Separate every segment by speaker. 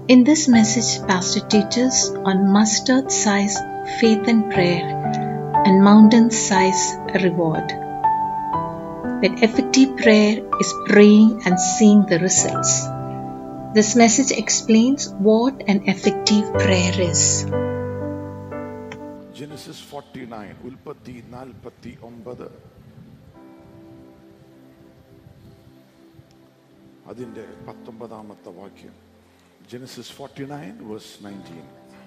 Speaker 1: In this message, Pastor teaches on mustard-size faith and prayer and mountain-size reward. That effective prayer is praying and seeing the results. This message explains what an effective prayer is.
Speaker 2: Genesis 49, ഉൽപ്പത്തി 49. അതിന്റെ 19ാമത്തെ വാക്യം. Genesis 49 verse 19.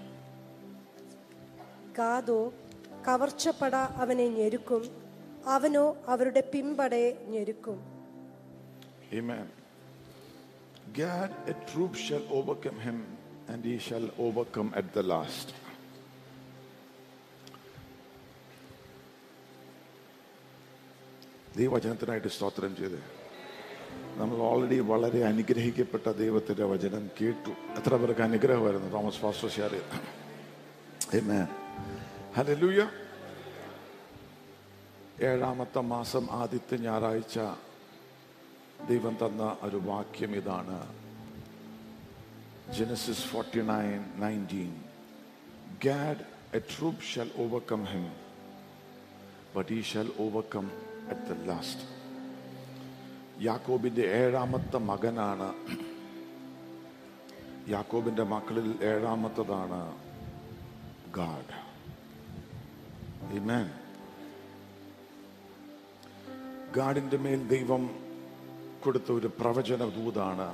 Speaker 3: ഗാദോ കവർച്ചപ്പട അവനെ ഞെരുക്കും, അവനോ അവരുടെ പിമ്പടയെ ഞെരുക്കും.
Speaker 2: Amen. Gad, a troop shall overcome him, and he shall overcome at the last. ദൈവവചനത്തിനായിട്ട് സ്തോത്രം ചെയ്ത് നമ്മൾ already വളരെ അനുഗ്രഹിക്കപ്പെട്ട ദൈവത്തിന്റെ വചനം കേട്ടു. എത്ര പേർക്ക് അനുഗ്രഹമായിരുന്നു തോമസ് പാസ്റ്റർ ഷെയർ ചെയ്ത്. ആമേൻ. ഹല്ലേലൂയ. 7ാമത്തെ മാസം ആദ്യത്തെ ഞായറാഴ്ച ദൈവം തന്ന ഒരു വാക്യം ഇതാണ്. Genesis 49:19. Gad, a troop shall overcome him, but he shall overcome at the last. യാക്കോബിന്റെ 7ാമത്തെ മകനാണ്. യാക്കോബിന്റെ മക്കളിൽ 7ാമത്തതാണ് ഗാഡ്. ആമേൻ. ഗാഡിന്റെ മേൽ ദൈവം കൊടുത്ത ഒരു പ്രവചന ദൂതാണ്.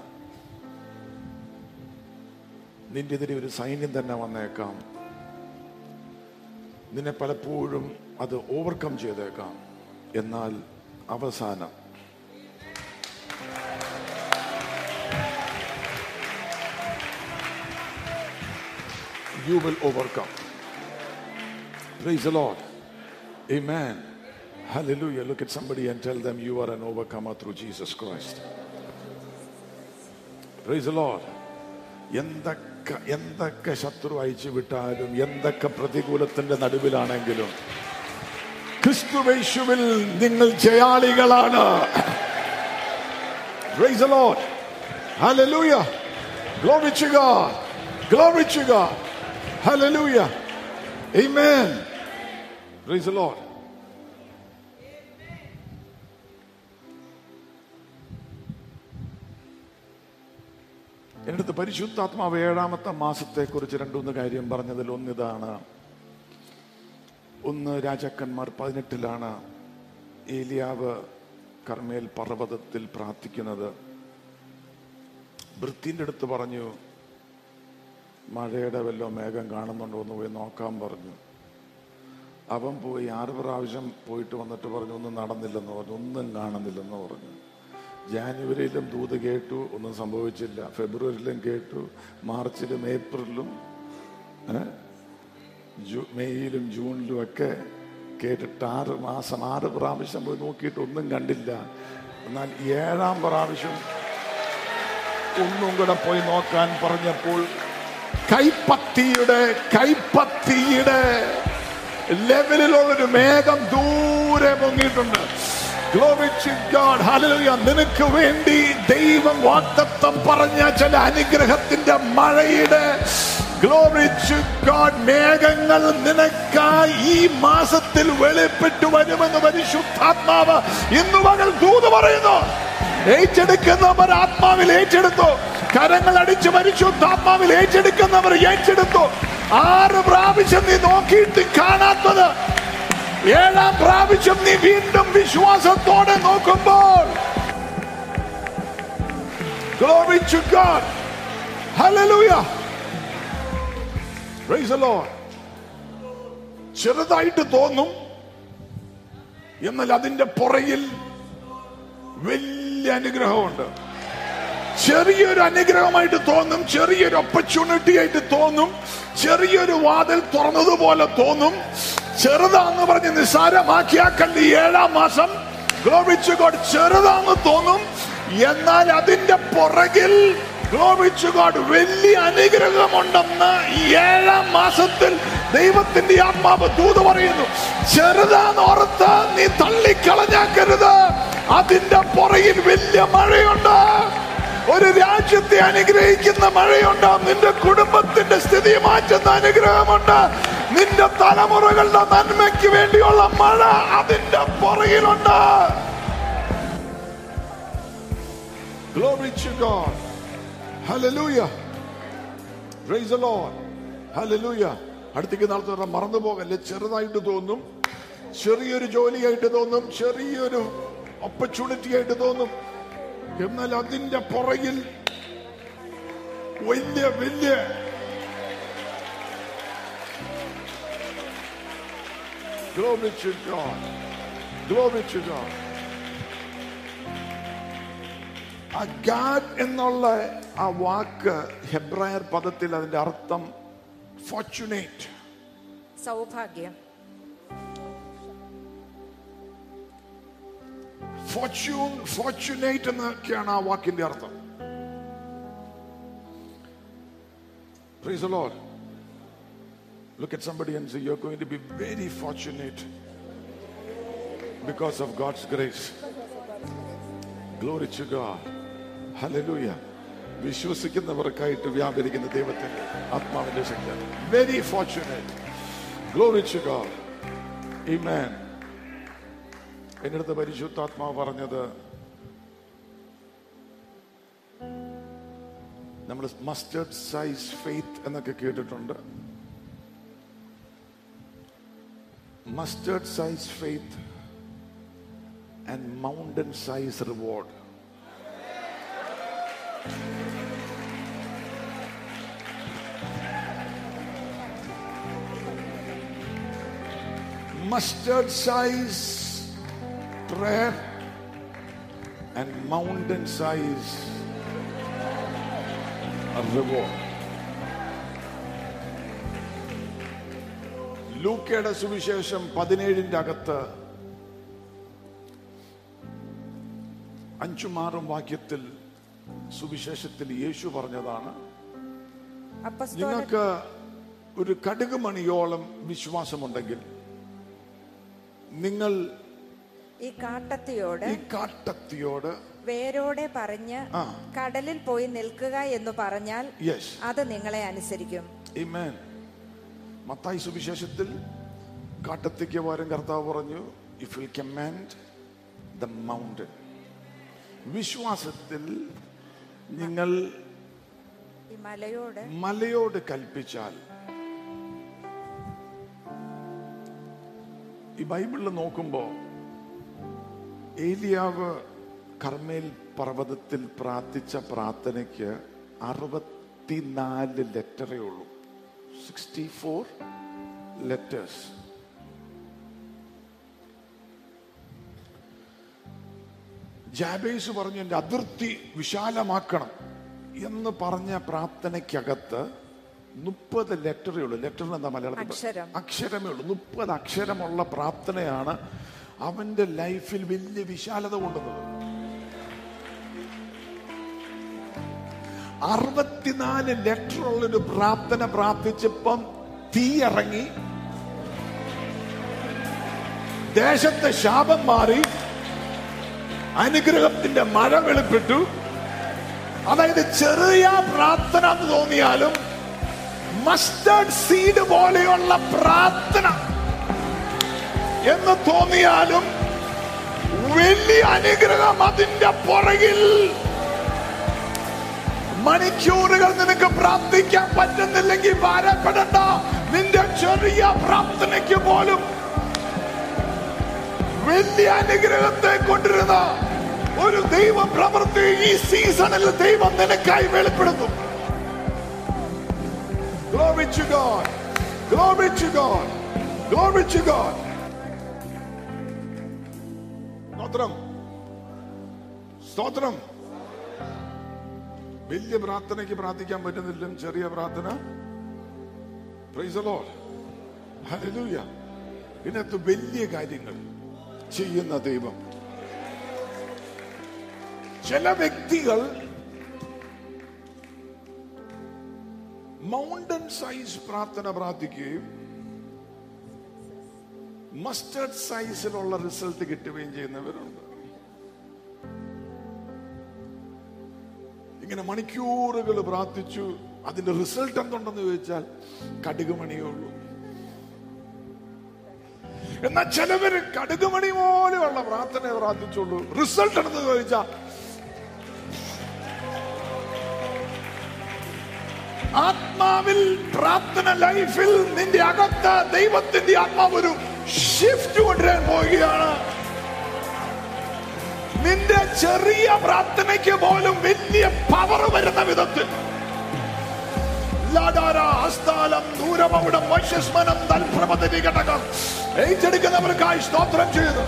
Speaker 2: നിന്റെ എതിരെ ഒരു സൈന്യം തന്നെ വന്നേക്കാം, നിന്നെ പലപ്പോഴും അത് ഓവർകം ചെയ്തേക്കാം, എന്നാൽ അവസാനം you will overcome. Praise the Lord. Amen. Hallelujah. Look at somebody and tell them you are an overcomer through Jesus Christ. Praise the Lord. എന്തൊക്കെ ശത്രു അയച്ചു വിട്ടാലും, എന്തൊക്കെ പ്രതികൂലത്തിന്റെ നടുവിലാണെങ്കിലും ക്രിസ്തുയേശുവിൽ നിങ്ങൾ ജയാളികളാണ്. Praise the Lord. Hallelujah. Glory to God. Glory to God. Hallelujah. Amen. Praise the Lord. എന്നിട്ട് പരിശുദ്ധാത്മാവ് 7ാമത്തെ മാസത്തെ കുറിച്ച് 2-3 കാര്യം പറഞ്ഞതിൽ ഒന്നിതാണ്. 1 രാജാക്കന്മാർ 18 ഏലിയാവ് കർമ്മേൽ പർവ്വതത്തിൽ പ്രാർത്ഥിക്കുന്നത്. വൃത്തിന്റെ അടുത്ത് പറഞ്ഞു, മഴയുടെ വല്ലോ മേഘം കാണുന്നുണ്ടോ എന്ന് പോയി നോക്കാൻ പറഞ്ഞു. അവൻ പോയി 6 പ്രാവശ്യം പോയിട്ട് വന്നിട്ട് പറഞ്ഞു, ഒന്നും നടന്നില്ലെന്ന് പറഞ്ഞു, ഒന്നും കാണുന്നില്ലെന്ന് പറഞ്ഞു. ജാനുവരിയിലും ദൂത് കേട്ടു, ഒന്നും സംഭവിച്ചില്ല. ഫെബ്രുവരിയിലും കേട്ടു, മാർച്ചിലും ഏപ്രിലും മെയ്യിലും ജൂണിലും ഒക്കെ കേട്ടിട്ട് 6 മാസം 6 പ്രാവശ്യം പോയി നോക്കിയിട്ട് ഒന്നും കണ്ടില്ല. എന്നാൽ 7ാം പ്രാവശ്യം ഒന്നും കൂടെ പോയി നോക്കാൻ പറഞ്ഞപ്പോൾ കൈപ്പത്തിയുടെ ലെവലിലുള്ളൊരു മേഘം ദൂരെ പൊങ്ങിയിട്ടുണ്ട്. Glory to God. Hallelujah. നിനക്ക് വേണ്ടി ദൈവം വാഗ്ദത്തം പറഞ്ഞ ചില അനുഗ്രഹത്തിന്റെ മഴയുടെ Glory to God മേഘങ്ങൾ നിനക്കായി ഈ മാസത്തിൽ വെളിപ്പെട്ടു വരുമെന്ന് പരിശുദ്ധാത്മാവ് ഇന്നു പകൽ ദൂത് പറയുന്നു. ഏറ്റെടുക്കുന്നവർ ആത്മാവിൽ ഏറ്റെടുത്തു. കരങ്ങൾ അടിച്ച് പരിശുദ്ധാത്മാവിൽ ഏറ്റെടുക്കുന്നവർ ഏറ്റെടുത്തു. 6 പ്രാവശ്യം നീ നോക്കിയിട്ട് കാണാത്തത് 7ാം പ്രാവശ്യം നീ വീണ്ടും വിശ്വാസത്തോടെ നോക്കുമ്പോൾ Glory to God. Hallelujah. Praise the Lord. ചെറുതായിട്ട് തോന്നും, എന്നാൽ അതിന്റെ പുറകിൽ വലിയ അനുഗ്രഹമുണ്ട്. ചെറിയൊരു അനുഗ്രഹമായിട്ട് തോന്നും, ചെറിയൊരു ഓപ്പർച്യൂണിറ്റി ആയിട്ട് തോന്നും, ചെറിയൊരു വാതിൽ തുറന്നതുപോലെ തോന്നും. ചെറുതാന്ന് പറഞ്ഞ് നിസ്സാരമാക്കിയാക്കല്ല. 7ാം മാസം Glory to God ചെറുതാന്ന് തോന്നും, എന്നാൽ അതിന്റെ പുറകിൽ Glory to God വലിയ അനുഗ്രഹമുണ്ടെന്ന് 7ാം മാസത്തിൽ ദൈവത്തിന്റെ ആത്മാവ് ദൂത് പറയുന്നു. ചെറുതാന്ന് ഓർത്ത് നീ തള്ളിക്കളഞ്ഞാക്കരുത്. അതിന്റെ പുറകിൽ വലിയ മഴയുണ്ട്. ഒരു രാജ്യത്തെ അനുഗ്രഹിക്കുന്ന മഴയുണ്ട്. നിന്റെ കുടുംബത്തിന്റെ സ്ഥിതി മാറ്റുന്ന അനുഗ്രഹമുണ്ട്. നിന്റെ തലമുറകളുടെ നന്മയ്ക്ക് വേണ്ടിയുള്ള മഴ അതിന്റെ പുറകിലുണ്ട്. Glory to God. Hallelujah. Praise the Lord. Hallelujah. അടുത്തേക്ക് നാളത്തെ മറന്നു പോകല്ലേ. ചെറുതായിട്ട് തോന്നും, ചെറിയൊരു ജോലിയായിട്ട് തോന്നും, ചെറിയൊരു ഓപ്പർച്യൂണിറ്റി ആയിട്ട് തോന്നും. എന്നാൽ അതിന്റെ പുറകിൽ വലിയ വലിയ Glory to God. Glory to God. ആ ഗാഡ് എന്നുള്ള ആ വാക്ക് ഹെബ്രായർ പദത്തിൽ അതിന്റെ അർത്ഥം ഫോർച്യുനേറ്റ്,
Speaker 4: സൗഭാഗ്യം.
Speaker 2: ഫോർച്യുനേറ്റ് എന്നൊക്കെയാണ് ആ വാക്കിന്റെ അർത്ഥം. Praise the Lord. Look at somebody and say, you're going to be very fortunate because of God's grace. Glory to God. Hallelujah. വിശ്വസിക്കുന്നവർക്കായിട്ട് വ്യാപരിക്കുന്ന ദൈവത്തിന്റെ ആത്മാവിന്റെ ശക്തി. Very fortunate. Glory to God. Amen. എൻ്റെ അടുത്ത് പരിശുദ്ധാത്മാവ് പറഞ്ഞത്, നമ്മൾ മസ്റ്റർഡ് സൈസ് ഫെയ്ത്ത് എന്നൊക്കെ കേട്ടിട്ടുണ്ട്. Mustard size faith and mountain size reward. Mustard size prayer and mountain size reward. ലൂക്കയുടെ സുവിശേഷം 17 അകത്ത് 5-6 വാക്യത്തിൽ സുവിശേഷത്തിൽ യേശു പറഞ്ഞതാണ്, നിങ്ങൾക്ക് ഒരു കടുക് മണിയോളം വിശ്വാസമുണ്ടെങ്കിൽ നിങ്ങൾ
Speaker 4: ഈ കാട്ടത്തിയോട് വേരോടെ പറഞ്ഞ് കടലിൽ പോയി നിൽക്കുക എന്ന് പറഞ്ഞാൽ അത് നിങ്ങളെ അനുസരിക്കും.
Speaker 2: ആമേൻ. മത്തായി സുവിശേഷത്തിൽ കാട്ടത്തിക്ക് പകരം കർത്താവ് പറഞ്ഞു, if you command the mountain. വിശ്വാസത്തിൽ നിങ്ങൾ മലയോട് കൽപ്പിച്ചാൽ. ഈ ബൈബിളിൽ നോക്കുമ്പോ ഏലിയാവ് കർമ്മേൽ പർവ്വതത്തിൽ പ്രാർത്ഥിച്ച പ്രാർത്ഥനയ്ക്ക് 64 ലെറ്ററേ ഉള്ളൂ. 64 ലെറ്റേഴ്സ്. ജാബേസ് പറഞ്ഞു, എന്റെ അതിർത്തി വിശാലമാക്കണം എന്ന് പറഞ്ഞ പ്രാർത്ഥനയ്ക്കകത്ത് 30 ലെറ്ററേ ഉള്ളൂ. ലെറ്ററിന് എന്താ മലയാളത്തിൽ? അക്ഷരമേ ഉള്ളൂ. 30 അക്ഷരമുള്ള പ്രാർത്ഥനയാണ് അവന്റെ ലൈഫിൽ വലിയ വിശാലത കൊണ്ടുവന്നത്. 64 ലെറ്റർ ഉള്ളൊരു പ്രാർത്ഥന പ്രാർത്ഥിച്ചപ്പം തീ ഇറങ്ങി, ദേശത്തെ ശാപം മാറി, അനുഗ്രഹത്തിന്റെ മഴ വെളിപ്പെട്ടു. അതായത് ചെറിയ പ്രാർത്ഥന എന്ന് തോന്നിയാലും മസ്റ്റർഡ് സീഡ് പോലെയുള്ള പ്രാർത്ഥന എന്ന് തോന്നിയാലും വലിയ അനുഗ്രഹം അതിന്റെ പുറകിൽ. മണിക്കൂറുകൾ നിനക്ക് പ്രാർത്ഥിക്കാൻ പറ്റുന്നില്ലെങ്കിൽ ഭാരപ്പെടണ്ട. നിന്റെ ചെറിയ പ്രാർത്ഥനയ്ക്ക് പോലും വലിയ അനുഗ്രഹത്തെ കൊണ്ടിരുന്ന ഒരു ദൈവ പ്രവൃത്തി ഈ സീസണിൽ ദൈവം നിനക്കായി വെളിപ്പെടുത്തും. Glory to God. Glory to God. Glory to God. സ്തോത്രം. വലിയ പ്രാർത്ഥനയ്ക്ക് പ്രാർത്ഥിക്കാൻ പറ്റുന്നില്ല, ചെറിയ പ്രാർത്ഥന. Praise the Lord. Hallelujah. ഇതിനകത്ത് വലിയ കാര്യങ്ങൾ ചെയ്യുന്ന ദൈവം. ചില വ്യക്തികൾ മൗണ്ടൻ സൈസ് പ്രാർത്ഥന പ്രാർത്ഥിക്കുകയും മസ്റ്റർഡ് സൈസിലുള്ള റിസൾട്ട് കിട്ടുകയും ചെയ്യുന്നവരുണ്ട്. ഇങ്ങനെ മണിക്കൂറുകൾ പ്രാർത്ഥിച്ചു. അതിന്റെ റിസൾട്ട് എന്തുണ്ടെന്ന് ചോദിച്ചാൽ കടുകുമണിയേ ഉള്ളൂ. എന്നാൽ ചിലവര് കടുകുമണി പോലെയുള്ള പ്രാർത്ഥന പ്രാർത്ഥിച്ചുള്ളൂ. റിസൾട്ട് എന്തെന്ന് ചോദിച്ചാൽ ആത്മാവിൽ, പ്രാർത്ഥന ലൈഫിൽ നിന്റെ അകത്ത് ദൈവത്തിന്റെ ആത്മാവ് ഒരു ഷിഫ്റ്റ് കൊണ്ടുവരാൻ പോവുകയാണ്. നിന്റെ ചെറിയ പ്രാർത്ഥനയ്ക്ക് പോലും വലിയ പവർ വരുന്ന വിധത്തിൽ ഏറ്റെടുക്കുന്നവർക്കായി സ്തോത്രം ചെയ്യുന്നു.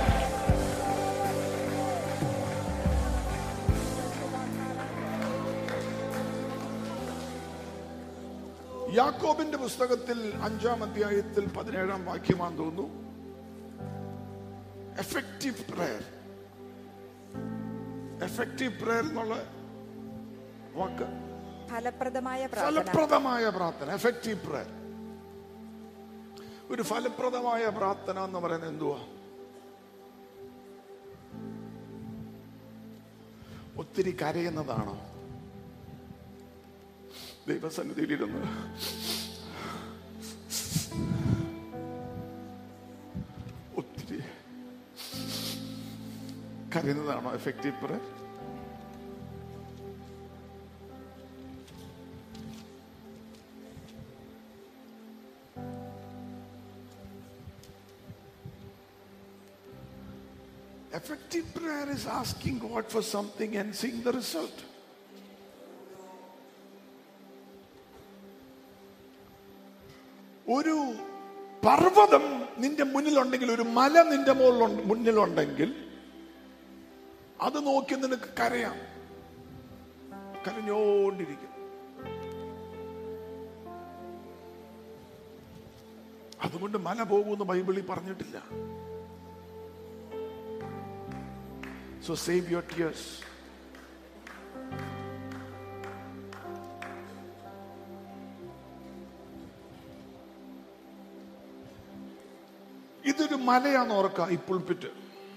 Speaker 2: യാക്കോബിന്റെ പുസ്തകത്തിൽ 5-ാം അധ്യായത്തിൽ 17-ാം വാക്യമാണെന്ന് തോന്നുന്നു. Effective prayer. എഫക്റ്റീവ് പ്രയർ എന്നുള്ള വാക്ക്
Speaker 4: ഫലപ്രദമായ
Speaker 2: പ്രാർത്ഥന. Effective prayer. ഒരു ഫലപ്രദമായ പ്രാർത്ഥന എന്ന് പറയുന്നത് എന്തുവാ? ഒത്തിരി കരയുന്നതാണോ? ദൈവസന്നിധിയിലിരുന്ന് ഒത്തിരി കരയുന്നതാണോ effective prayer? Effective prayer is asking God for something and seeing the result. ഒരു പർവ്വതം നിന്റെ മുന്നിലുണ്ടെങ്കിൽ, ഒരു മല നിന്റെ മുന്നിലുണ്ടെങ്കിൽ അത് നോക്കി നിനക്ക് കരയാം, കരഞ്ഞോണ്ടിരിക്കും. അതുകൊണ്ട് മല പോകുമെന്ന് ബൈബിളിൽ പറഞ്ഞിട്ടില്ല. So save your tears. ഇതൊരു മലയാന്ന് ഓർക്കുക, ഈ പുൾപിറ്റ്.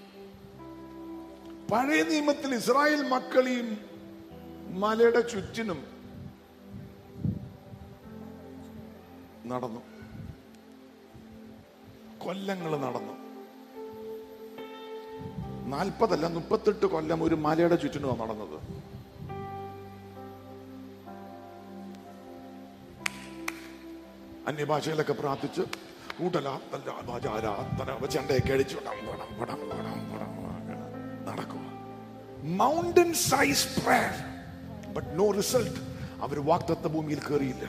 Speaker 2: പഴയ നിയമത്തിൽ ഇസ്രായേൽ മക്കളെയും മലയുടെ ചുറ്റിനും നടന്നു, കൊല്ലങ്ങൾ നടന്നു. 40 അല്ല 38 കൊല്ലം ഒരു മലയുടെ ചുറ്റിനുമാണ് നടന്നത്. അന്യഭാഷയിലൊക്കെ പ്രാർത്ഥിച്ച് ചണ്ടയൊക്കെ അടിച്ചു നടക്കുക. Mountain size prayer, but no result. അവർ വാഗ്ദത്ത ഭൂമിയിൽ കയറിയില്ല.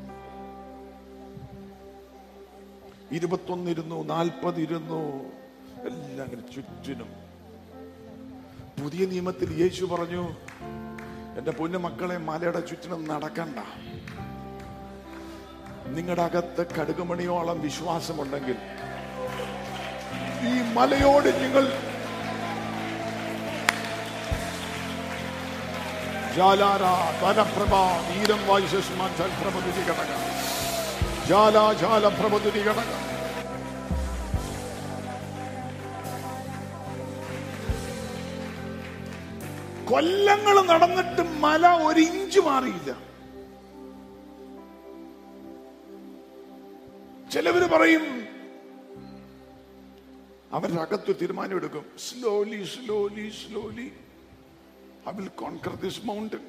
Speaker 2: 21 ഇരുന്നു, 40 ഇരുന്നു, എല്ലാം അങ്ങനെ ചുറ്റിനും. പുതിയ നിയമത്തിൽ യേശു പറഞ്ഞു, എന്റെ പൊന്നു മക്കളെ, മലയുടെ ചുറ്റിനും നടക്കണ്ട. നിങ്ങളുടെ അകത്ത് കടുകുമണിയോളം വിശ്വാസമുണ്ടെങ്കിൽ ഈ മലയോട് നിങ്ങൾ കൊല്ലങ്ങൾ നടന്നിട്ട് മല 1 ഇഞ്ച് മാറിയില്ല. ചിലവര് പറയും, അവരുടെ അകത്ത് തീരുമാനമെടുക്കും, slowly slowly slowly I will conquer this mountain.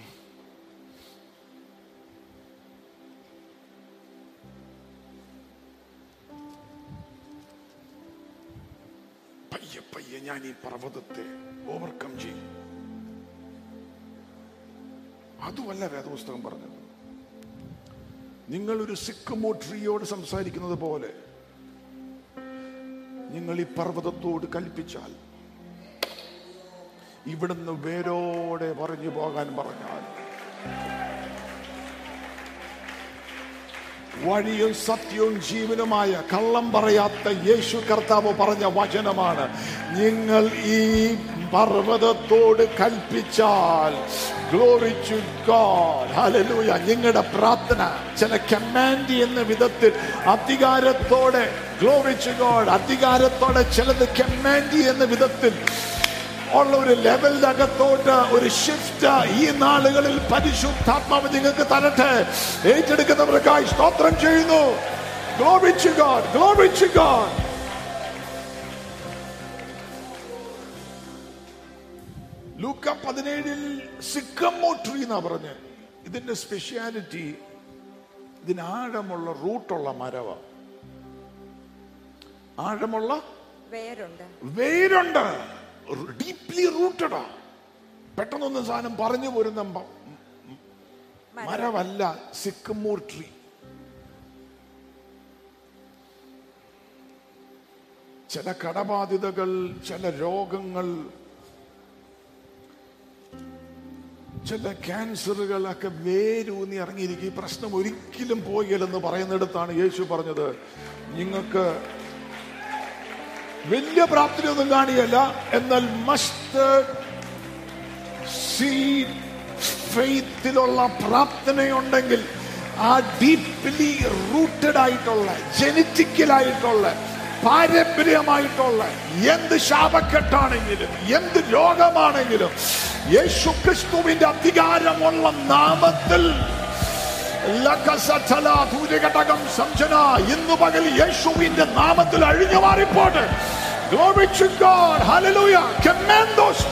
Speaker 2: പയ്യെ പയ്യെ ഞാൻ ഈ പർവ്വതത്തെ ഓവർകം ചെയ്യും. അതുമല്ല വേദപുസ്തകം പറഞ്ഞത്. നിങ്ങളൊരു സിക്കമോ ട്രീയോട് സംസാരിക്കുന്നത് പോലെ നിങ്ങൾ ഈ പർവ്വതത്തോട് കൽപ്പിച്ചാൽ, ഇവിടുന്ന് വേരോടെ പറഞ്ഞു പോകാൻ പറഞ്ഞാൽ, വഴിയും സത്യവും ജീവനുമായ കള്ളം പറയാത്ത യേശു കർത്താവ് പറഞ്ഞ വചനമാണ്. നിങ്ങൾ ഈ പർവ്വതത്തോട് കൽപ്പിച്ചാൽ, ഗ്ലോറി ടു ഗോഡ്, ഹല്ലേലൂയ. നിങ്ങളുടെ പ്രാർത്ഥന ചില കമാൻഡ് എന്ന വിധത്തിൽ അധികാരത്തോടെ, ഗ്ലോറി ടു ഗോഡ്, അധികാരത്തോടെ ചിലത് കമാൻഡ് എന്ന വിധത്തിൽ ഉള്ള ഒരു ലെവലിന്റെ അകത്തോട്ട് ഒരു ഷിഫ്റ്റ് ഈ നാളുകളിൽ പരിശുദ്ധാത്മാവ് നിങ്ങൾക്ക് തരട്ടെ. ഏറ്റെടുക്കുന്നവർക്കായി സ്തോത്രം ചെയ്യുന്നു. Glory to God, glory to God. ലൂക്ക 17 സിക്കമോർ ട്രീ എന്നാ പറഞ്ഞ്. ഇതിന്റെ സ്പെഷ്യാലിറ്റി, ഇതിന് ആഴമുള്ള റൂട്ടുള്ള മരവാ. ആഴമുള്ള വേരുണ്ട്, ഡീപ്ലി റൂട്ടഡാ. പെട്ടെന്നൊന്നും സാധനം പറഞ്ഞു പോരുന്ന മരമല്ല സിക്കമോർ ട്രീ. ചില കടബാധിതകൾ, ചില രോഗങ്ങൾ, ചില ക്യാൻസറുകളൊക്കെ വേരൂന്നി ഇറങ്ങിയിരിക്കും. ഈ പ്രശ്നം ഒരിക്കലും പോയില്ലെന്ന് പറയുന്നിടത്താണ് യേശു പറഞ്ഞത്, നിങ്ങൾക്ക് വലിയ പ്രാപ്തിയൊന്നും കാണിയല്ല, എന്നാൽ മസ്റ്റർഡ് സീഡ് ഫെയ്ത്തിലുള്ള പ്രാർത്ഥനയുണ്ടെങ്കിൽ ആ ഡീപ്ലി റൂട്ടഡ് ആയിട്ടുള്ള, ജനറ്റിക്കലായിട്ടുള്ള, പാരമ്പര്യമായിട്ടുള്ള എന്ത് ശാപക്കെട്ടാണെങ്കിലും എന്ത് രോഗമാണെങ്കിലും യേശുക്രിസ്തുവിന്റെ അധികാരമുള്ള നാമത്തിൽ ഇന്നു പകൽ യേശുവിന്റെ നാമത്തിൽ അഴിഞ്ഞു മാറിപ്പോട്ടെ. Glory to God, hallelujah. Command those.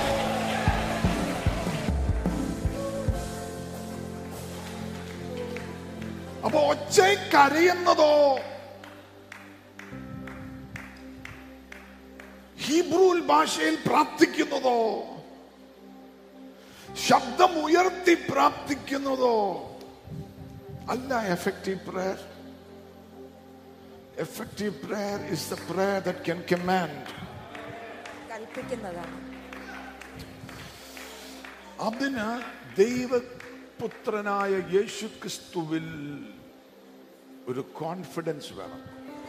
Speaker 2: അപ്പൊ ഒച്ച കരയുന്നതോ ഹീബ്രു ഭാഷയിൽ പ്രാർത്ഥിക്കുന്നതോ ശബ്ദം ഉയർത്തി പ്രാർത്ഥിക്കുന്നതോ അല്ല effective prayer. Effective prayer is the prayer that can command.
Speaker 4: കൽപ്പിക്കുന്നതാണ്.
Speaker 2: അതിന് ദൈവപുത്രനായ യേശുക്രിസ്തുവിൽ ഒരു കോൺഫിഡൻസ് വേണം.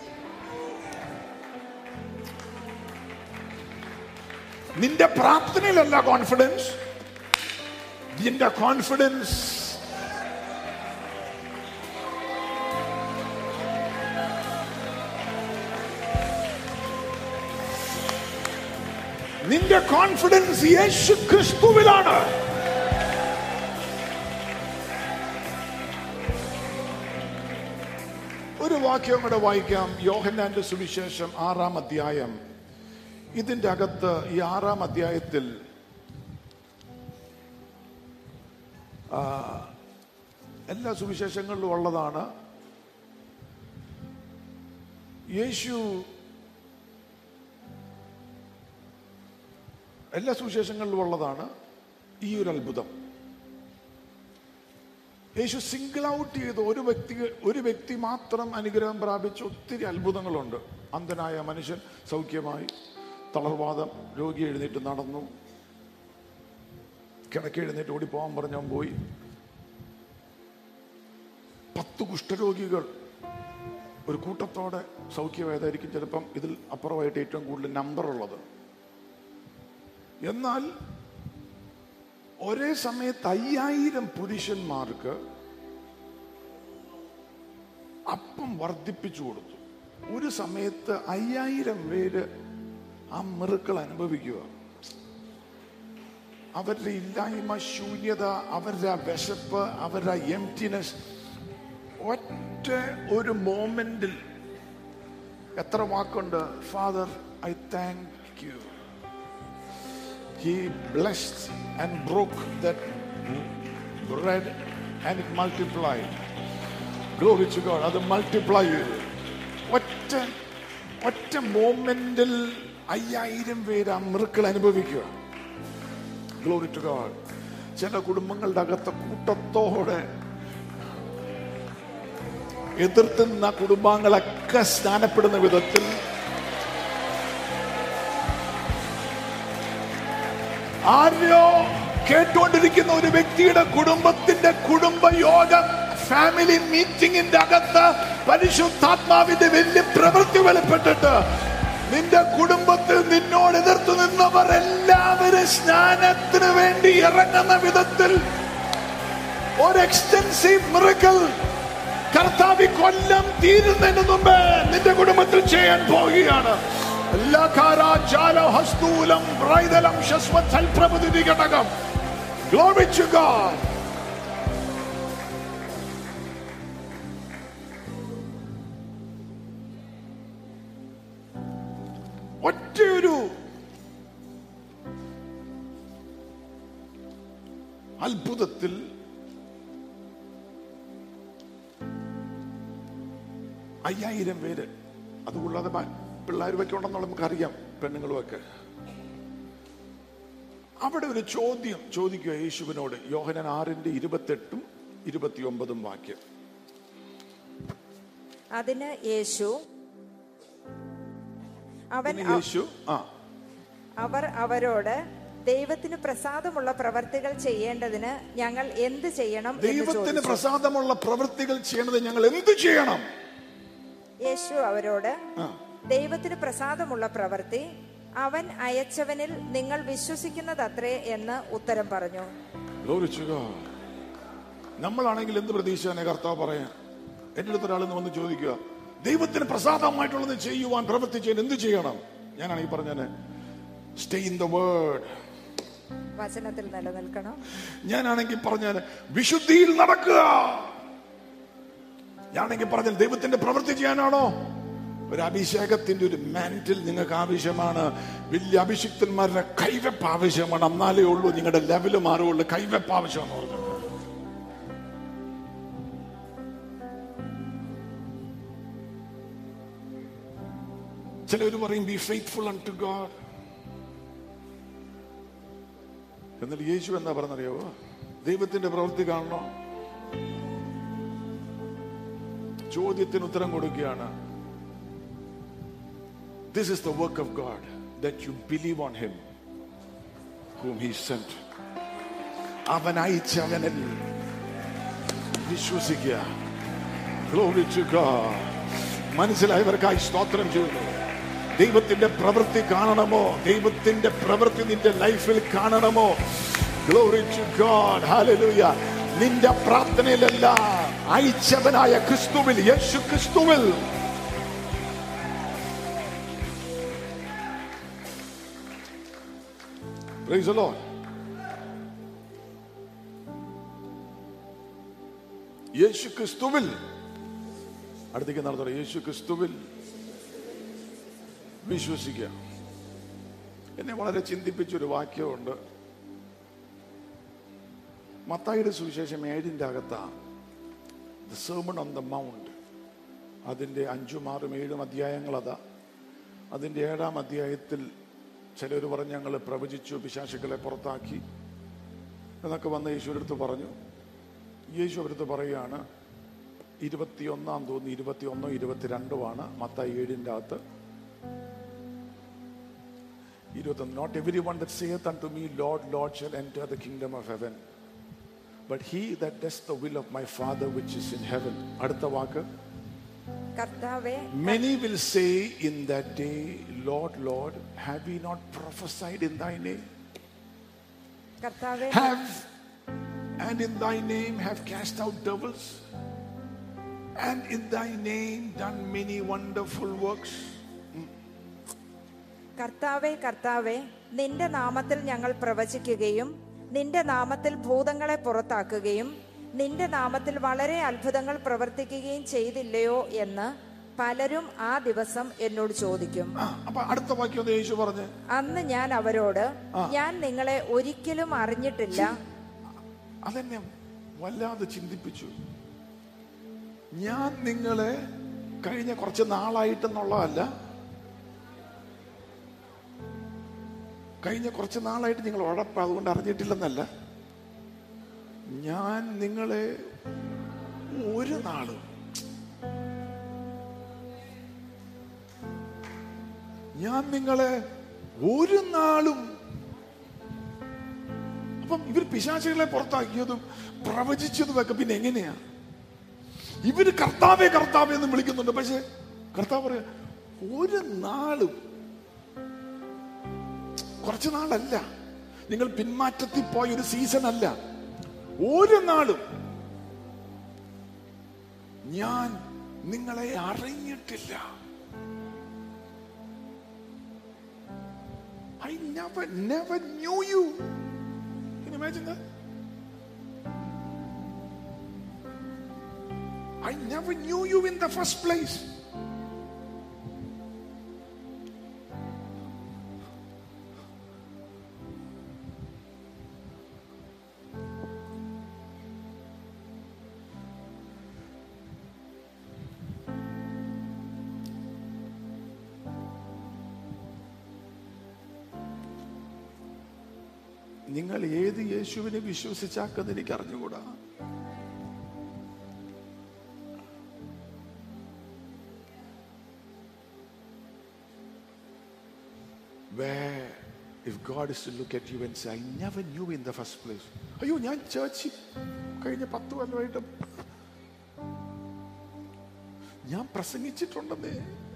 Speaker 2: നിന്റെ പ്രാർത്ഥനയിലല്ല കോൺഫിഡൻസ്, നിന്റെ കോൺഫിഡൻസ് യേശു ക്രിസ്തുവിലാണ്. ഒരു വാക്യം കൂടെ വായിക്കാം. യോഹന്നാന്റെ സുവിശേഷം 6-ാം അധ്യായം. ഇതിന്റെ അകത്ത് ഈ 6-ാം അധ്യായത്തിൽ എല്ലാ സുവിശേഷങ്ങളിലും ഉള്ളതാണ്. യേശു എല്ലാ സുവിശേഷങ്ങളിലും ഉള്ളതാണ് ഈ ഒരു അത്ഭുതം. യേശു സിംഗിൾ ഔട്ട് ചെയ്ത് ഒരു വ്യക്തി മാത്രം അനുഗ്രഹം പ്രാപിച്ച ഒത്തിരി അത്ഭുതങ്ങളുണ്ട്. അന്ധനായ മനുഷ്യൻ സൗഖ്യമായി, തളർവാദം രോഗി എഴുന്നേറ്റ് നടന്നു, കിടക്കി എഴുന്നേറ്റ് ഓടിപ്പോകാൻ പറഞ്ഞവൻ പോയി, 10 കുഷ്ഠരോഗികൾ ഒരു കൂട്ടത്തോടെ സൗഖ്യമായതായിരിക്കും ചിലപ്പം ഇതിൽ അപ്പുറമായിട്ട് ഏറ്റവും കൂടുതൽ നമ്പർ ഉള്ളത്. എന്നാൽ ഒരേ സമയത്ത് 5000 പുരുഷന്മാർക്ക് അപ്പം വർദ്ധിപ്പിച്ചു കൊടുത്തു. ഒരു സമയത്ത് 5000 പേര് ആ മിറക്കിൾ അനുഭവിക്കുക. അവരുടെ ഇല്ലായ്മ, ശൂന്യത, അവരുടെ വിശപ്പ്, അവരുടെ എംപ്റ്റിനെസ് ഒറ്റ ഒരു മോമെന്റിൽ എത്ര വാക്കുണ്ട്. Father, I thank you. He blessed and broke that bread and it multiplied. Glory to God. അത് multiply ചെയ്തു. ഒറ്റ മോമെന്റിൽ 5000 പേര് ആ മിറക്കിൾ അനുഭവിക്കുക. Glory to God. ചില കുടുംബങ്ങളുടെ അകത്ത് കൂട്ടത്തോടെ എതിർത്തുന്ന കുടുംബങ്ങളൊക്കെ സ്നാനപ്പെടുന്ന വിധത്തിൽ ആരോ കേട്ടുകൊണ്ടിരിക്കുന്ന ഒരു വ്യക്തിയുടെ കുടുംബത്തിന്റെ കുടുംബയോഗം, ഫാമിലി മീറ്റിംഗിന്റെ അകത്ത് പരിശുദ്ധാത്മാവിന്റെ വലിയ പ്രവൃത്തി വെളിപ്പെട്ടിട്ട് നിന്റെ കുടുംബത്തിൽ നിന്നോട് എതിർത്തു നിന്നവർ എല്ലാവരും സ്നാനത്തിന് വേണ്ടി ഇറങ്ങുന്ന വിധത്തിൽ ഒരു എക്സ്റ്റൻസീവ് മിറക്കിൾ കർത്താവ് കൊല്ലം തീരുന്നതിന് മുമ്പ് നിന്റെ കുടുംബത്തിൽ ചെയ്യാൻ പോവുകയാണ്. Glory to God. ഒറ്റയൊരു അത്ഭുതത്തിൽ അയ്യായിരം പേര്, അതുകൂടാതെ പിള്ളേരും ഒക്കെ ഉണ്ടെന്നുള്ള നമുക്കറിയാം, പെണ്ണുങ്ങളുമൊക്കെ. അവിടെ ഒരു ചോദ്യം ചോദിക്കുക യേശുവിനോട്. യോഹന്നാൻ 6:28-29 വാക്യം.
Speaker 4: അതിന് യേശു അവർ അവരോട്, ദൈവത്തിന് പ്രസാദമുള്ള പ്രവർത്തികൾ ചെയ്യേണ്ടതിന് ഞങ്ങൾ എന്ത് ചെയ്യണം?
Speaker 2: ദൈവത്തിന് പ്രസാദമുള്ള പ്രവർത്തികൾ ചെയ്യേണ്ടത് ഞങ്ങൾ എന്ത് ചെയ്യണം?
Speaker 4: യേശു അവരോട്, ദൈവത്തിന് പ്രസാദമുള്ള പ്രവൃത്തി അവൻ അയച്ചവനിൽ നിങ്ങൾ വിശ്വസിക്കുന്നതത്രേ എന്ന് ഉത്തരം പറഞ്ഞു.
Speaker 2: നമ്മളാണെങ്കിൽ എന്ത് പ്രതീക്ഷയാണ് കർത്താവ് പറയാൻ? എന്റെ അടുത്ത് ഒരാൾ വന്ന് ചോദിക്കുക, ദൈവത്തിന് പ്രസാദമായിട്ടുള്ളത് ചെയ്യുവാൻ, പ്രവൃത്തി ചെയ്യാൻ എന്ത് ചെയ്യണം? ഞാനാണെങ്കിൽ പറഞ്ഞാൽ സ്റ്റേ ഇൻ ദ വേർഡ്,
Speaker 4: വചനത്തിൽ നിലനിൽക്കണം.
Speaker 2: ഞാനാണെങ്കിൽ പറഞ്ഞാൽ വിശുദ്ധിയിൽ നടക്കുക. ഞാനാണെങ്കിൽ പറഞ്ഞാൽ ദൈവത്തിന്റെ പ്രവൃത്തി ചെയ്യാനാണോ? ഒരു അഭിഷേകത്തിന്റെ ഒരു മാന്റിൽ നിങ്ങൾക്ക് ആവശ്യമാണ്. വലിയ അഭിഷിക്തന്മാരുടെ കൈവെപ്പ് ആവശ്യമാണ്. എന്നാലേ ഉള്ളൂ നിങ്ങളുടെ ലെവല് മാറുള്ളൂ. കൈവെപ്പ് ആവശ്യമെന്ന് പറഞ്ഞു. ചിലവർ പറയും ബി ഫെയ്ത്ത്ഫുൾ അൺടു ഗോഡ്. എന്നാൽ യേശു എന്താ പറഞ്ഞറിയാവോ? ദൈവത്തിന്റെ പ്രവൃത്തി കാണണോ? ചോദ്യത്തിന് ഉത്തരം കൊടുക്കുകയാണ്. This is the work of God, that you believe on him whom he sent. അവൻ അയച്ചവനിൽ വിശ്വസിക്കുക. Glory to God. മനസ്സിലായവർക്കായി സ്തോത്രം ചെയ്യുന്നു. ദൈവത്തിന്റെ പ്രവൃത്തി കാണണമോ? ദൈവത്തിന്റെ പ്രവൃത്തി നിന്റെ ലൈഫിൽ കാണണമോ? Glory to God. Hallelujah. നിന്റെ പ്രാർത്ഥനയിലല്ല, അയച്ചവനായ ക്രിസ്തുവിൽ, യേശു ക്രിസ്തുവിൽ. Praise the Lord. യേശു ക്രിസ്തുവിൽ. അടുത്തേക്ക് നടത്തണം. യേശു ക്രിസ്തുവിൽ വിശ്വസിക്കുക. എന്നെ വളരെ ചിന്തിപ്പിച്ചൊരു വാക്യമുണ്ട്. മത്തായിയുടെ സുവിശേഷം 7-ന്റെ അകത്താണ് the sermon on the mount. അതിൻ്റെ 5, 6, 7 അധ്യായങ്ങൾ അതാ. അതിൻ്റെ 7-ാം അധ്യായത്തിൽ ചിലർ പറഞ്ഞ് ഞങ്ങൾ പ്രവചിച്ചു, പിശാചുക്കളെ പുറത്താക്കി എന്നൊക്കെ വന്ന് യേശുവിൻ്റെ അടുത്ത് പറഞ്ഞു. യേശു അവരടുത്ത് പറയുകയാണ്, 21 തോന്നി, 21, 22 മത്തായി 7-ന്റെ അകത്ത്. 21. Not everyone that saith unto me, Lord, Lord, shall enter the kingdom of heaven, but he that does the will of my Father which is in heaven. അടുത്ത വാക്ക്, many will say in that day, Lord, Lord, have we not prophesied in thy name? And in thy name have cast out devils, and in thy name done many wonderful works.
Speaker 4: കർത്താവേ, കർത്താവേ, നിന്റെ നാമത്തിൽ ഞങ്ങൾ പ്രവചിക്കുകയും നിന്റെ നാമത്തിൽ ഭൂതങ്ങളെ പുറത്താക്കുകയും നിന്റെ നാമത്തിൽ വളരെ അത്ഭുതങ്ങൾ പ്രവർത്തിക്കുകയും ചെയ്തില്ലയോ എന്ന് പലരും ആ ദിവസം എന്നോട് ചോദിക്കും.
Speaker 2: അപ്പൊ അടുത്ത വാക്യം യേശു പറഞ്ഞു,
Speaker 4: അന്ന് ഞാൻ അവരോട്, ഞാൻ നിങ്ങളെ ഒരിക്കലും അറിഞ്ഞിട്ടില്ല.
Speaker 2: അതെന്നെ വല്ലാതെ ചിന്തിപ്പിച്ചു. ഞാൻ നിങ്ങളെ കഴിഞ്ഞ കുറച്ച് നാളായിട്ടെന്നുള്ളതല്ല, കഴിഞ്ഞ കുറച്ച് നാളായിട്ട് നിങ്ങൾ ഉഴപ്പം, അതുകൊണ്ട് അറിഞ്ഞിട്ടില്ലെന്നല്ല. ഞാൻ നിങ്ങളെ ഒരു നാളും, ഞാൻ നിങ്ങളെ ഒരു നാളും. അപ്പം ഇവർ പിശാചുകളെ പുറത്താക്കിയതും പ്രവചിച്ചതുമൊക്കെ പിന്നെ എങ്ങനെയാ? ഇവര് കർത്താവേ കർത്താവേ എന്ന് വിളിക്കുന്നുണ്ട്. പക്ഷെ കർത്താവ് പറയാ, ഒരു നാളും, കുറച്ചു നാളല്ല, നിങ്ങൾ പിന്മാറ്റത്തിൽ പോയ ഒരു സീസൺ അല്ല, ഒരു നാളും ഞാൻ നിങ്ങളെ അറിഞ്ഞിട്ടില്ല. I never knew you. Can you imagine that? I never knew you in the first place. നിങ്ങൾ ഏത് യേശുവിനെ വിശ്വസിച്ചാക്കെന്ന് എനിക്ക് അറിഞ്ഞുകൂടാ. Where if God is to look at you and say, I never knew in the first place. അയ്യോ, ഞാൻ ചേർച്ചിൽ കഴിഞ്ഞ 10 കൊല്ലമായിട്ട് ഞാൻ പ്രസംഗിച്ചിട്ടുണ്ടെന്നേ.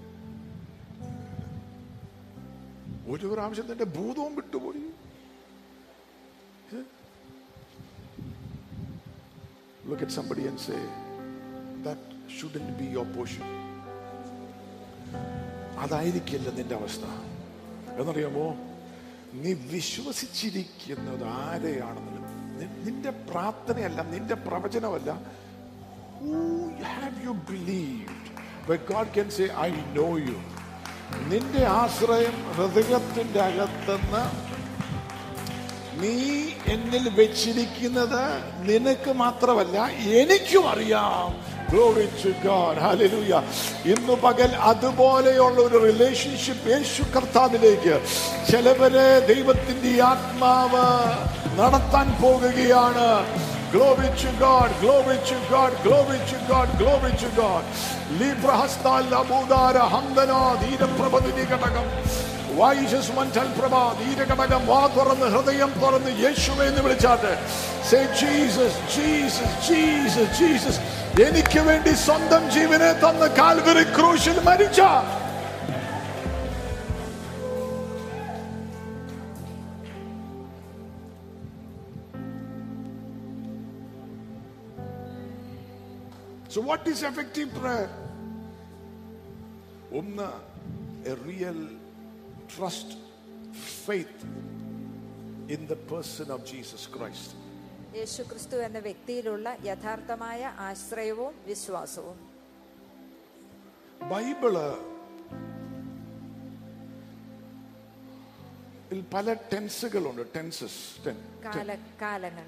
Speaker 2: ഒരു പ്രാവശ്യം തന്റെ ഭൂതവും വിട്ടുപോയി. Look at somebody and say, that shouldn't be your portion. അതായിരിക്കില്ല നിന്റെ അവസ്ഥ. എന്നറിയാമോ, നീ വിശ്വസിച്ചിരിക്കുന്നത് ആരെയാണെങ്കിലും, നിന്റെ പ്രാർത്ഥനയല്ല, നിന്റെ പ്രവചനമല്ല. Who have you believed? Where God can say, I know you. നിന്റെ ആശ്രയം ഹൃദയത്തിന്റെ അകത്തുനിന്ന് നീ എന്നിൽ വെച്ചിരിക്കുന്നത് നിനക്ക് മാത്രമല്ല എനിക്കും അറിയാം. Glory to God. Hallelujah. ഇന്ന് പകൽ അതുപോലെയുള്ള ഒരു റിലേഷൻഷിപ്പ് യേശു കർത്താവിലേക്ക് ചിലവരെ ദൈവത്തിന്റെ ആത്മാവ് നടത്താൻ പോകുകയാണ്. Glory to God, glory to God, glory to God, glory to God. Librahasta labudara handana dheeraprabhadini katakam. വൈശസ്മൻതൽ പ്രഭ ധീരഘടകം വാ തുറന്ന് ഹൃദയം തുറന്ന് യേശുവേ എന്ന് വിളിച്ചാട്ടെ. Say Jesus, Jesus, Jesus, Jesus. എനിക്ക് വേണ്ടി സ്വന്തം ജീവനെ തന്ന കാൽവരി ക്രൂശിൽ മരിച്ച So what is effective prayer? One, a real trust, faith in the person of Jesus Christ.
Speaker 4: യേശു ക്രിസ്തു എന്ന വ്യക്തിയിലുള്ള യഥാർത്ഥമായ ആശ്രയവും വിശ്വാസവും.
Speaker 2: ബൈബിള് പല ടെൻസുകളുണ്ട്. ടെൻസസ്,
Speaker 4: കാലങ്ങൾ,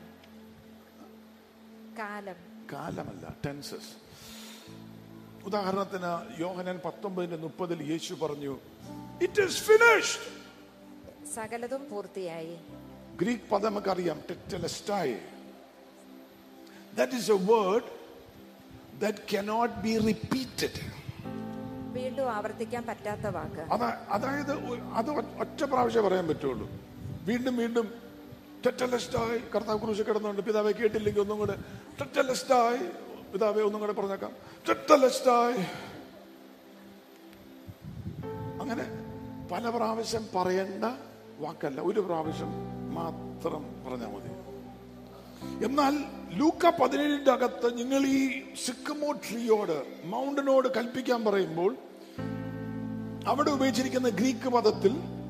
Speaker 2: കാലമല്ല, ടെൻസസ്. ഉദാഹരണത്തിന് യോഹന്നാൻ 19:30 യേശു പറഞ്ഞു, It is finished.
Speaker 4: സകലതും പൂർത്തിയായി.
Speaker 2: ഗ്രീക്ക് പദം നമുക്കറിയാം, ടെറ്റലസ്റ്റായി. That is a word that cannot be repeated.
Speaker 4: വീണ്ടും ആവർത്തിക്കാൻ പറ്റാത്ത വാക്ക്.
Speaker 2: അതായത് അത് ഒറ്റ പ്രാവശ്യം പറയാൻ പറ്റുള്ളൂ. വീണ്ടും വീണ്ടും ടെറ്റലസ്റ്റായി. കർത്താവ് ക്രൂശിൽ കിടന്നുകൊണ്ട് പിതാവെ കേട്ടില്ലെങ്കിൽ ഒന്നും കൂടെ ടെറ്റലസ്റ്റായി. പിതാവെ ഒന്നും കൂടെ പറഞ്ഞേക്കാം, ടെറ്റലസ്റ്റായി. അങ്ങനെ പല പ്രാവശ്യം പറയേണ്ട വാക്കല്ല, ഒരു പ്രാവശ്യം മാത്രം പറഞ്ഞാൽ മതി. എന്നാൽ ലൂക്ക 17 അകത്ത് നിങ്ങൾ ഈ സിക്കമോ ട്രീയോട്, മൗണ്ടനോട് കൽപ്പിക്കാൻ പറയുമ്പോൾ അവിടെ ഉപയോഗിച്ചിരിക്കുന്ന ഗ്രീക്ക് പദത്തിൽ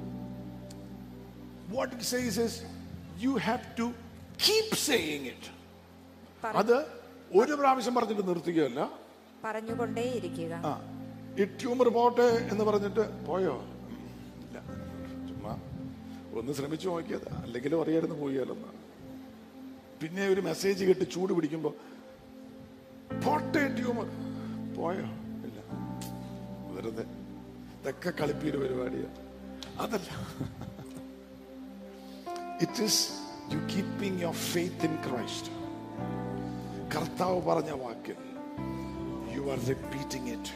Speaker 2: what it says is you have to keep saying it. അത് ഒരു പ്രാവശ്യം പറഞ്ഞിട്ട് നിർത്തുകയല്ല,
Speaker 4: പറഞ്ഞുകൊണ്ടേയിരിക്കുക.
Speaker 2: ഈ ട്യൂമർ പോട്ടെ എന്ന് പറഞ്ഞിട്ട് പോയോ? ഇല്ല, ചുമ്മാ ഒന്ന് ശ്രമിച്ചു നോക്കിയത്, അല്ലെങ്കിലും അറിയായിരുന്നു പോയാലെന്ന്. പിന്നെ ഒരു മെസ്സേജ് കേട്ട് ചൂട് പിടിക്കുമ്പോ പോട്ടെ ട്യൂമർ, പോയോ? ഇല്ല, വെറുതെ ഇതൊക്കെ കളിപ്പീര് പരിപാടിയാ. അതല്ല, it is you keeping your faith in Christ. കർത്താവ് പറഞ്ഞ വാക്കിൽ you are repeating it.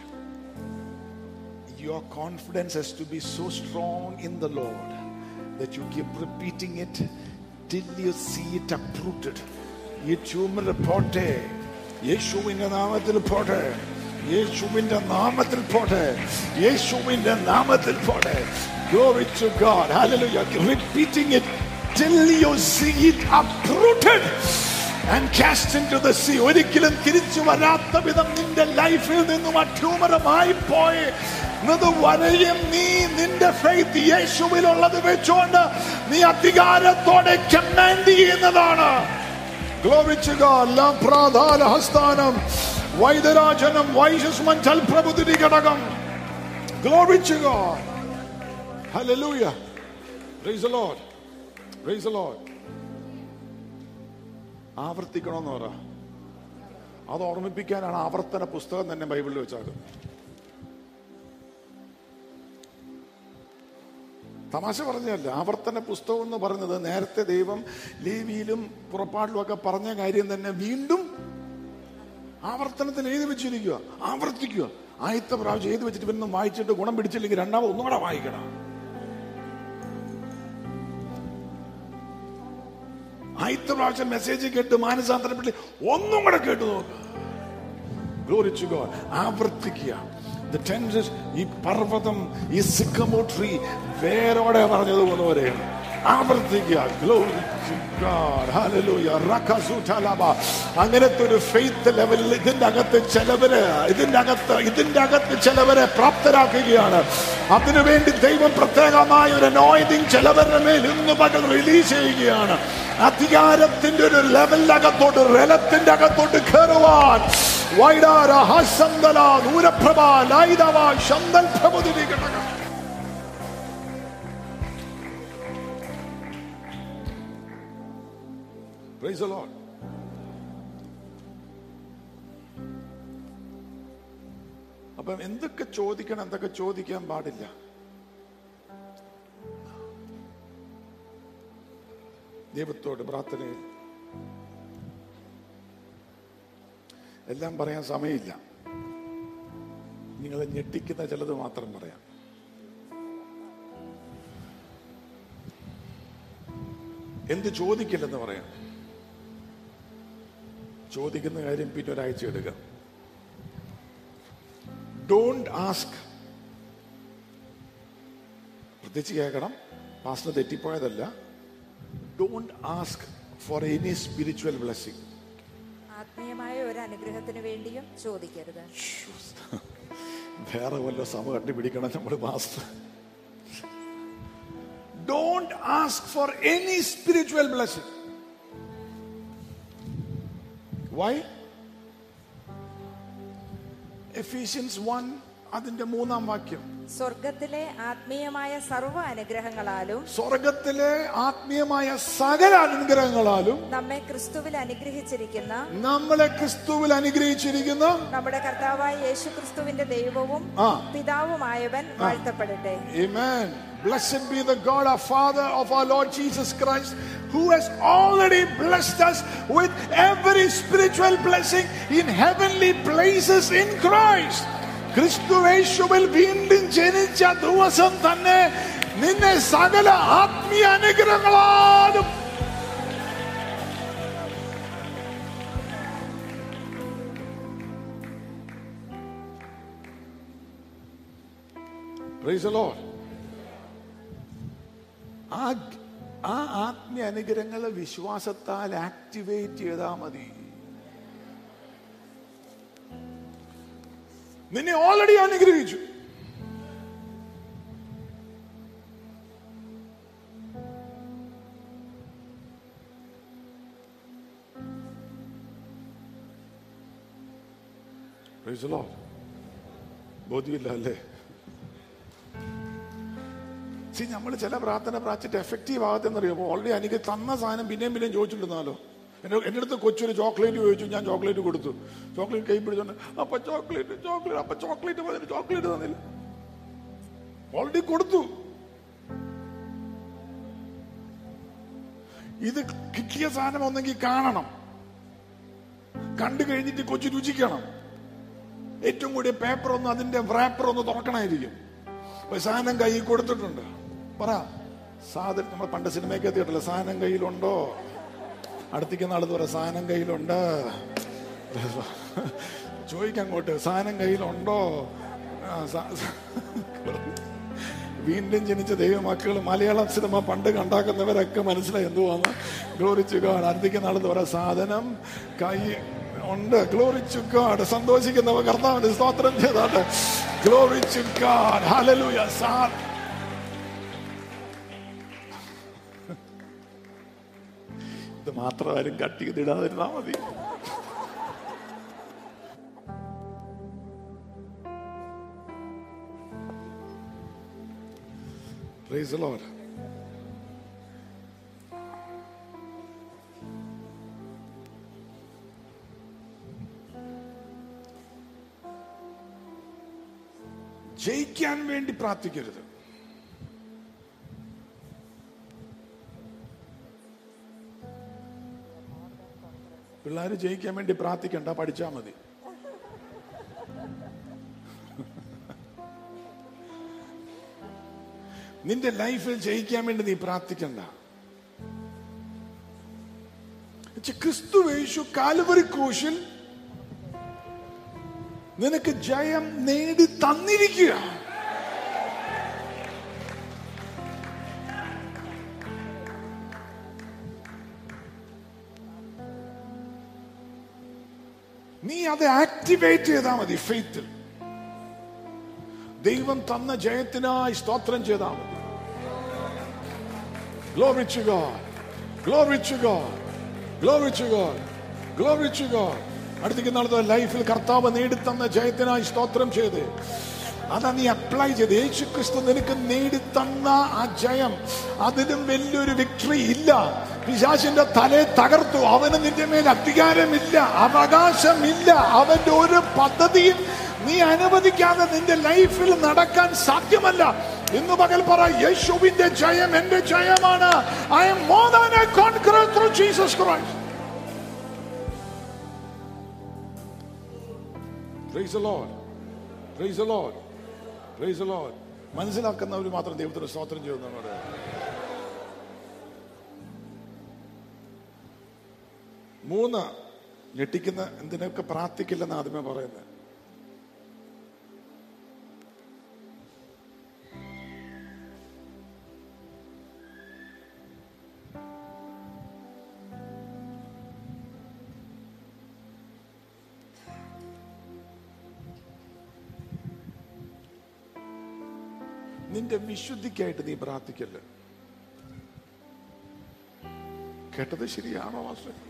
Speaker 2: Your confidence has to be so strong in the Lord that you keep repeating it till you see it uprooted. Ye tumor pote, Yeshuvinda namathil pote, Yeshuvinda namathil pote, Yeshuvinda namathil pote. Glory to God, hallelujah. Repeating it till you see it uprooted and cast into the sea. ഒരിക്കലും തിരിച്ചു വരാത്ത വിധം നിന്റെ ലൈഫിൽ നിന്നും ആ ട്യൂമറുമായി പോയി വരെയും നീ നിന്റെ ഫെയ്ത്ത് യേശുവിലുള്ളത് വെച്ചുകൊണ്ട് നീ അധികാരത്തോടെ കമാൻഡ് ചെയ്യുന്നതാണ്. Glory to God. ലാപ്രാധാല ഹസ്താനം വൈദരാജനം വൈശസ്മൻ ചൽപ്രഭുതിരി ഘടകം. Glory to God. Hallelujah. Praise the Lord. Praise the Lord. ആവർത്തിക്കണമെന്ന് പറ. അത് ഓർമ്മിപ്പിക്കാനാണ് ആവർത്തന പുസ്തകം തന്നെ ബൈബിളിൽ വെച്ചാൽ. തമാശ പറഞ്ഞല്ല. ആവർത്തന പുസ്തകം എന്ന് പറഞ്ഞത് നേരത്തെ ദൈവം ലേവിയിലും പുറപ്പാടിലും ഒക്കെ പറഞ്ഞ കാര്യം തന്നെ വീണ്ടും ആവർത്തനത്തിൽ എഴുതി വെച്ചിരിക്കുക, ആവർത്തിക്കുക. ആദ്യത്തെ പ്രാവശ്യം എഴുതി വെച്ചിട്ട് പിന്നെ വായിച്ചിട്ട് ഗുണം പിടിച്ചില്ലെങ്കിൽ രണ്ടാമത് ഒന്നും കൂടെ വായിക്കണം. ആദ്യത്തെ പ്രാവശ്യം മെസ്സേജ് കേട്ട് മാനസാന്തരപ്പെട്ട് ഒന്നും കൂടെ കേട്ടു നോക്കുക. Glory to God. ആവർത്തിക്കുക. The tenses, ഈ പർവ്വതം, ഈ സിക്കമോ ട്രീ വേരോടെ പറഞ്ഞതുപോലെ വരെയാണ്. ആവർത്തിക്കുക. Glory to God. Hallelujah. Rakasutalaba. അങ്ങനത്തെ ഒരു ഫെയ്ത്ത് ലെവലിൽ ഇതിന്റെ അകത്ത് ചിലവരെ പ്രാപ്തരാക്കുകയാണ്. അതിനുവേണ്ടി ദൈവം പ്രത്യേകമായ ഒരു അനോയിന്റിംഗ് ചിലവരുടെ മേൽ ഇന്ന് പകൽ റിലീസ് ചെയ്യുകയാണ്. അധികാരത്തിന്റെ ഒരു ലെവലിനകത്തോട്ട്, റെലത്തിന്റെ അകത്തോട്ട് കയറുവാൻ വൈഡാര ഹസന്തല നൂരപ്രഭ ലൈദവ ശന്തൽ പ്രഭുതിരി ഘടകം. Praise the Lord. അപ്പം എന്തൊക്കെ ചോദിക്കണം, എന്തൊക്കെ ചോദിക്കാൻ പാടില്ല. ദൈവത്തോട് പ്രാർത്ഥനയിൽ എല്ലാം പറയാൻ സമയമില്ല. നിങ്ങളെ ഞെട്ടിക്കുന്ന ചിലത് മാത്രം പറയാം. എന്ത് ചോദിക്കില്ലെന്ന് പറയാം. ചോദിക്കുന്ന കാര്യം പിന്നെ ഒരാഴ്ച എടുക്കുക. Don't ask. പ്രത്യേകിച്ച് കേൾക്കണം, പാസ്റ്റർ തെറ്റിപ്പോയതല്ല. Don't ask for any spiritual blessing.
Speaker 4: ആത്മീയമായ ഒരു അനുഗ്രഹത്തിന് വേണ്ടിയും ചോദിക്കരുത്.
Speaker 2: വേറെ വല്ല സമ കണ്ടുപിടിക്കണം നമ്മൾ pastor. Don't ask for any spiritual blessing. Why? Ephesians 1 അതിന്റെ 3-ാം വാക്യം.
Speaker 4: സ്വർഗത്തിലെ ആത്മീയമായ സർവ്വ അനുഗ്രഹങ്ങളാലും,
Speaker 2: സ്വർഗത്തിലെ ആത്മീയമായ സകല അനുഗ്രഹങ്ങളാലും
Speaker 4: നമ്മളെ ക്രിസ്തുവിൽ അനുഗ്രഹിച്ചിരിക്കുന്ന
Speaker 2: നമ്മുടെ
Speaker 4: കർത്താവായ യേശു ക്രിസ്തുവിന്റെ ദൈവവും പിതാവുമായവൻ വാഴ്ത്തപ്പെടട്ടെ.
Speaker 2: Amen. Blessed be the God, our Father of our Lord Jesus Christ, who has already blessed us with every spiritual blessing in heavenly places in Christ. ക്രിസ്തുവേശുവിൽ വീണ്ടും ജനിച്ച ദിവസം തന്നെ നിന്നെ സകല ആത്മീയ അനുഗ്രഹങ്ങളാലും Praise the Lord. ആ ആത്മീയ അനുഗ്രഹങ്ങളെ വിശ്വാസത്താൽ ആക്ടിവേറ്റ് ചെയ്താൽ മതി. നിന്നെ ഓൾറെഡി അനുഗ്രഹിച്ചു. Praise the Lord. ബോധ്യമില്ല അല്ലേ? നമ്മൾ ചില പ്രാർത്ഥന പ്രാർത്ഥിച്ചിട്ട് എഫക്റ്റീവ് ആകത്തെന്നറിയുമോ? ഓൾറെഡി എനിക്ക് തന്ന സാധനം പിന്നെയും പിന്നെയും ചോദിച്ചിട്ടുണ്ടാലോ. എൻ്റെ അടുത്ത് കൊച്ചൊരു ചോക്ലേറ്റ് ചോദിച്ചു, ഞാൻ ചോക്ലേറ്റ് കൊടുത്തു. ചോക്ലേറ്റ് കൈ പിടിച്ചോണ്ട് അപ്പൊ ചോക്ലേറ്റ് പറഞ്ഞിട്ട് ചോക്ലേറ്റ് തന്നില്ല. ഓൾറെഡി കൊടുത്തു. ഇത് കിട്ടിയ സാധനം ഒന്നെങ്കിൽ കാണണം, കണ്ടു കഴിഞ്ഞിട്ട് കൊച്ചു രുചിക്കണം. ഏറ്റവും കൂടിയ പേപ്പർ ഒന്ന്, അതിന്റെ റാപ്പർ ഒന്ന് തുറക്കണമായിരിക്കും. സാധനം കൈ കൊടുത്തിട്ടുണ്ട്. പറ, സാധനം നമ്മൾ പണ്ട് സിനിമയ്ക്ക് എത്തിയിട്ടില്ല, സാധനം കയ്യിലുണ്ടോ? അടുത്തേക്കുന്ന ആളെന്ന് പറയാം, സാധനം കയ്യിലുണ്ട്. ചോദിക്കങ്ങോട്ട്, സാധനം കയ്യിലുണ്ടോ? വീണ്ടും ജനിച്ച ദൈവമക്കൾ മലയാളം സിനിമ പണ്ട് കണ്ടാക്കുന്നവരൊക്കെ മനസ്സിലായി എന്തുവാന്ന്. Glory to God. അടുത്തേക്ക് നാളെ ഓരോ സാധനം കൈ ഉണ്ട്. Glory to God. സന്തോഷിക്കുന്നവർ കർത്താവിന്റെ സ്തോത്രം ചെയ്താട്ടെ. Glory to God. ഹല്ലേലൂയ. ഇത് മാത്രം ആരും കട്ട് ചെയ്തിടാതിരുന്നാ മതി. Praise the Lord. ജയിക്കാൻ വേണ്ടി പ്രാർത്ഥിക്കരുത്. പിള്ളേര് ജയിക്കാൻ വേണ്ടി പ്രാർത്ഥിക്കണ്ട, പഠിച്ചാ മതി. നിന്റെ ലൈഫിൽ ജയിക്കാൻ വേണ്ടി നീ പ്രാർത്ഥിക്കണ്ട. ക്രിസ്തുയേശു കാൽവരി ക്രൂശിൽ നിനക്ക് ജയം നേടി തന്നിരിക്കുക. നീ അത് ആക്ടിവേറ്റ് ചെയ്താൽ മതി. ഫെയ്ത്തിൽ ദൈവം തന്ന ജയത്തിനായി സ്തോത്രം ചെയ്താൽ മതി. Glory to God. Glory to God. Glory to God. Glory to God. അടുത്തേക്ക് നാളത്തെ ലൈഫിൽ കർത്താവ് നേടിത്തന്ന ജയത്തിനായി സ്തോത്രം ചെയ്ത് അതാ നീ അപ്ലൈ ചെയ്ത്. യേശു ക്രിസ്തു നിനക്ക് നേടിത്തന്ന ആ ജയം, അതിലും വലിയൊരു വിക്ടറി ഇല്ല. പിശാചിന്റെ തലയെ തകർത്തു. അവന് നിന്റെ മേൽ അധികാരമില്ല, അവകാശമില്ല. അവന്റെ ഒരു പദ്ധതിയും നീ അനുവദിക്കാതെ നിന്റെ ലൈഫിൽ നടക്കാൻ സാധ്യമല്ല. ഇന്ന് പകൽ പറ, യേശുവിന്റെ ജയം എന്റെ ജയമാണ്. I am more than a conqueror through Jesus Christ. Praise the Lord. Praise the Lord. Praise the Lord. മനസ്സിലാക്കുന്നവർ മാത്രം ദൈവത്തിന് സ്തോത്രം ചെയ്യുന്നവരോട്. മൂന്ന്, ഞെട്ടിക്കുന്ന എന്തിനൊക്കെ പ്രാർത്ഥിക്കില്ലെന്ന് ആദ്യമേ പറയുന്നത്. നിന്റെ വിശുദ്ധിക്കായിട്ട് നീ പ്രാർത്ഥിക്കല്ല. കേട്ടത് ശരിയാണോ?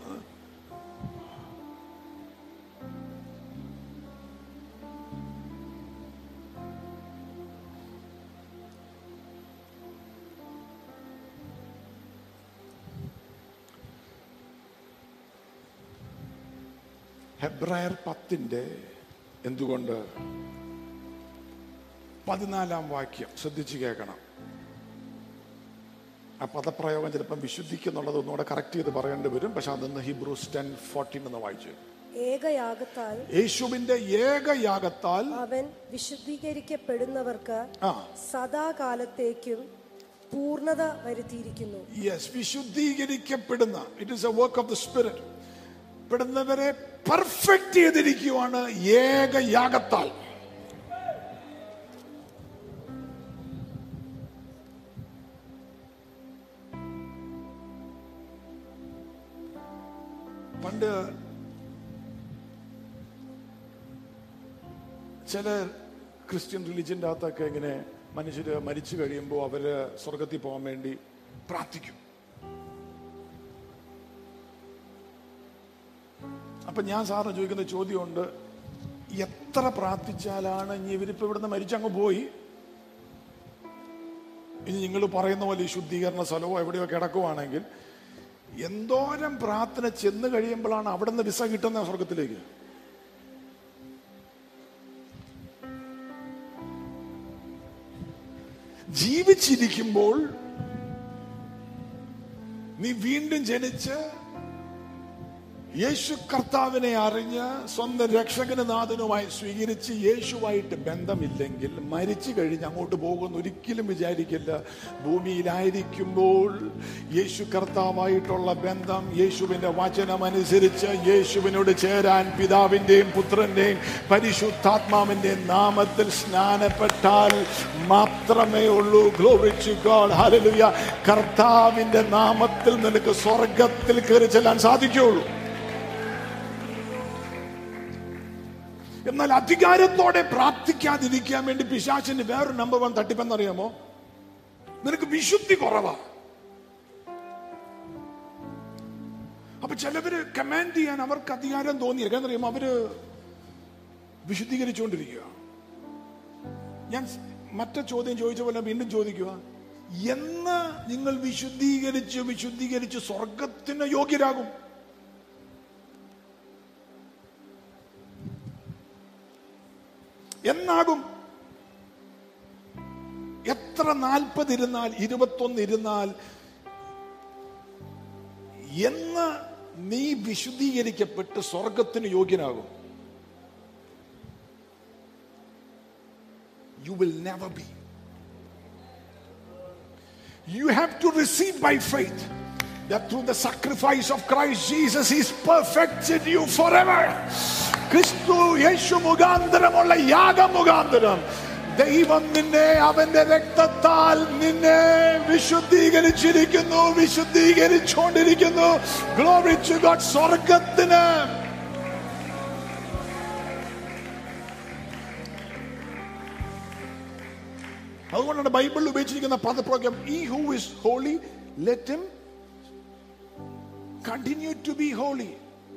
Speaker 2: ഹെബ്രായർ 10 എന്തുകൊണ്ട് 14 വാക്യം ശ്രദ്ധിച്ചു കേൾക്കണം. ആ പദപ്രയോഗം ചിലപ്പം വിശുദ്ധിക്കുന്നുള്ളത് ഒന്നുകൂടെ കറക്റ്റ് ചെയ്ത് പറയേണ്ടി വരും. പക്ഷെ അതൊന്ന് ഹീബ്രൂസ് 10:14 എന്ന് വായിച്ചു.
Speaker 3: ഏകയാഗത്താൽ,
Speaker 2: യേശുവിന്റെ ഏകയാഗത്താൽ
Speaker 3: അവൻ വിശുദ്ധീകരിക്കപ്പെടുന്നവർക്ക് സദാകാലത്തേക്കും പൂർണ്ണത വരുത്തിയിരിക്കുന്നു.
Speaker 2: യെസ്, വിശുദ്ധീകരിക്കപ്പെടുന്ന, it is a work of the spirit. പെടുന്നവരെ പെർഫെക്റ്റ് ചെയ്തിരിക്കുവാണ് ഏകയാഗത്താൽ. പണ്ട് ചില ക്രിസ്ത്യൻ റിലിജിയന്റെ അകത്തൊക്കെ ഇങ്ങനെ മനുഷ്യര് മരിച്ചു കഴിയുമ്പോൾ അവര് സ്വർഗത്തിൽ പോകാൻ വേണ്ടി പ്രാർത്ഥിക്കും. അപ്പൊ ഞാൻ സാറിന് ചോദിക്കുന്ന ചോദ്യമുണ്ട്, എത്ര പ്രാർത്ഥിച്ചാലാണ് ഇനി ഇവരിപ്പോ ഇവിടുന്ന് മരിച്ചങ്ങ് പോയി, ഇനി നിങ്ങൾ പറയുന്ന പോലെ ഈ ശുദ്ധീകരണ സ്ഥലമോ എവിടെയോ കിടക്കുവാണെങ്കിൽ എന്തോരം പ്രാർത്ഥന ചെന്ന് കഴിയുമ്പോഴാണ് അവിടെ നിന്ന് വിസ കിട്ടുന്ന സ്വർഗത്തിലേക്ക്? ജീവിച്ചിരിക്കുമ്പോൾ നീ വീണ്ടും ജനിച്ച് യേശു കർത്താവിനെ അറിഞ്ഞ് സ്വന്തം രക്ഷകന് നാഥനുമായി സ്വീകരിച്ച് യേശുവായിട്ട് ബന്ധമില്ലെങ്കിൽ മരിച്ചു കഴിഞ്ഞ് അങ്ങോട്ട് പോകുമെന്ന് ഒരിക്കലും വിചാരിക്കില്ല. ഭൂമിയിലായിരിക്കുമ്പോൾ യേശു കർത്താവായിട്ടുള്ള ബന്ധം, യേശുവിന്റെ വചനമനുസരിച്ച് യേശുവിനോട് ചേരാൻ പിതാവിന്റെയും പുത്രന്റെയും പരിശുദ്ധാത്മാവിന്റെയും നാമത്തിൽ സ്നാനപ്പെട്ടാൽ മാത്രമേ ഉള്ളൂ. Glory to God, hallelujah. കർത്താവിന്റെ നാമത്തിൽ നിനക്ക് സ്വർഗത്തിൽ കയറി ചെല്ലാൻ സാധിക്കുകയുള്ളൂ. എന്നാൽ അധികാരത്തോടെ പ്രാർത്ഥിക്കാതിരിക്കാൻ വേണ്ടി പിശാചിന്റെ വേറൊരു നമ്പർ 1 തട്ടിപ്പെന്നറിയാമോ? നിനക്ക് വിശുദ്ധി കുറവാ. അപ്പൊ ചിലവര് കമാൻഡ് ചെയ്യാൻ അവർക്ക് അധികാരം തോന്നിയ എന്നറിയാമോ? അവര് വിശുദ്ധീകരിച്ചുകൊണ്ടിരിക്കുക. ഞാൻ മറ്റേ ചോദ്യം ചോദിച്ച പോലെ വീണ്ടും ചോദിക്കുക, എന്ന് നിങ്ങൾ വിശുദ്ധീകരിച്ച് സ്വർഗത്തിന് യോഗ്യരാകും? എന്നാകും? എത്ര 40 ഇരുന്നാൽ 21 ഇരുന്നാൽ എന്ന് നീ വിശുദ്ധീകരിക്കപ്പെട്ട് സ്വർഗത്തിന് യോഗ്യനാകും? You will never be. You have to receive by faith that through the sacrifice of Christ Jesus, He's perfected you forever. ക്രിസ്തു യേശു മുഖാന്തരമുള്ള യാഗം മുഖാന്തരം ദൈവം നിന്നെ അവന്റെ രക്തത്താൽ നിന്നെ വിശുദ്ധീകരിച്ചുകൊണ്ടിരിക്കുന്നു. Glory to God. സ്വർഗത്തിന് അതുകൊണ്ടാണ് ബൈബിളിൽ ഉപയോഗിച്ചിരിക്കുന്ന പദപ്രയോഗം, he who is holy, let him continue to be holy.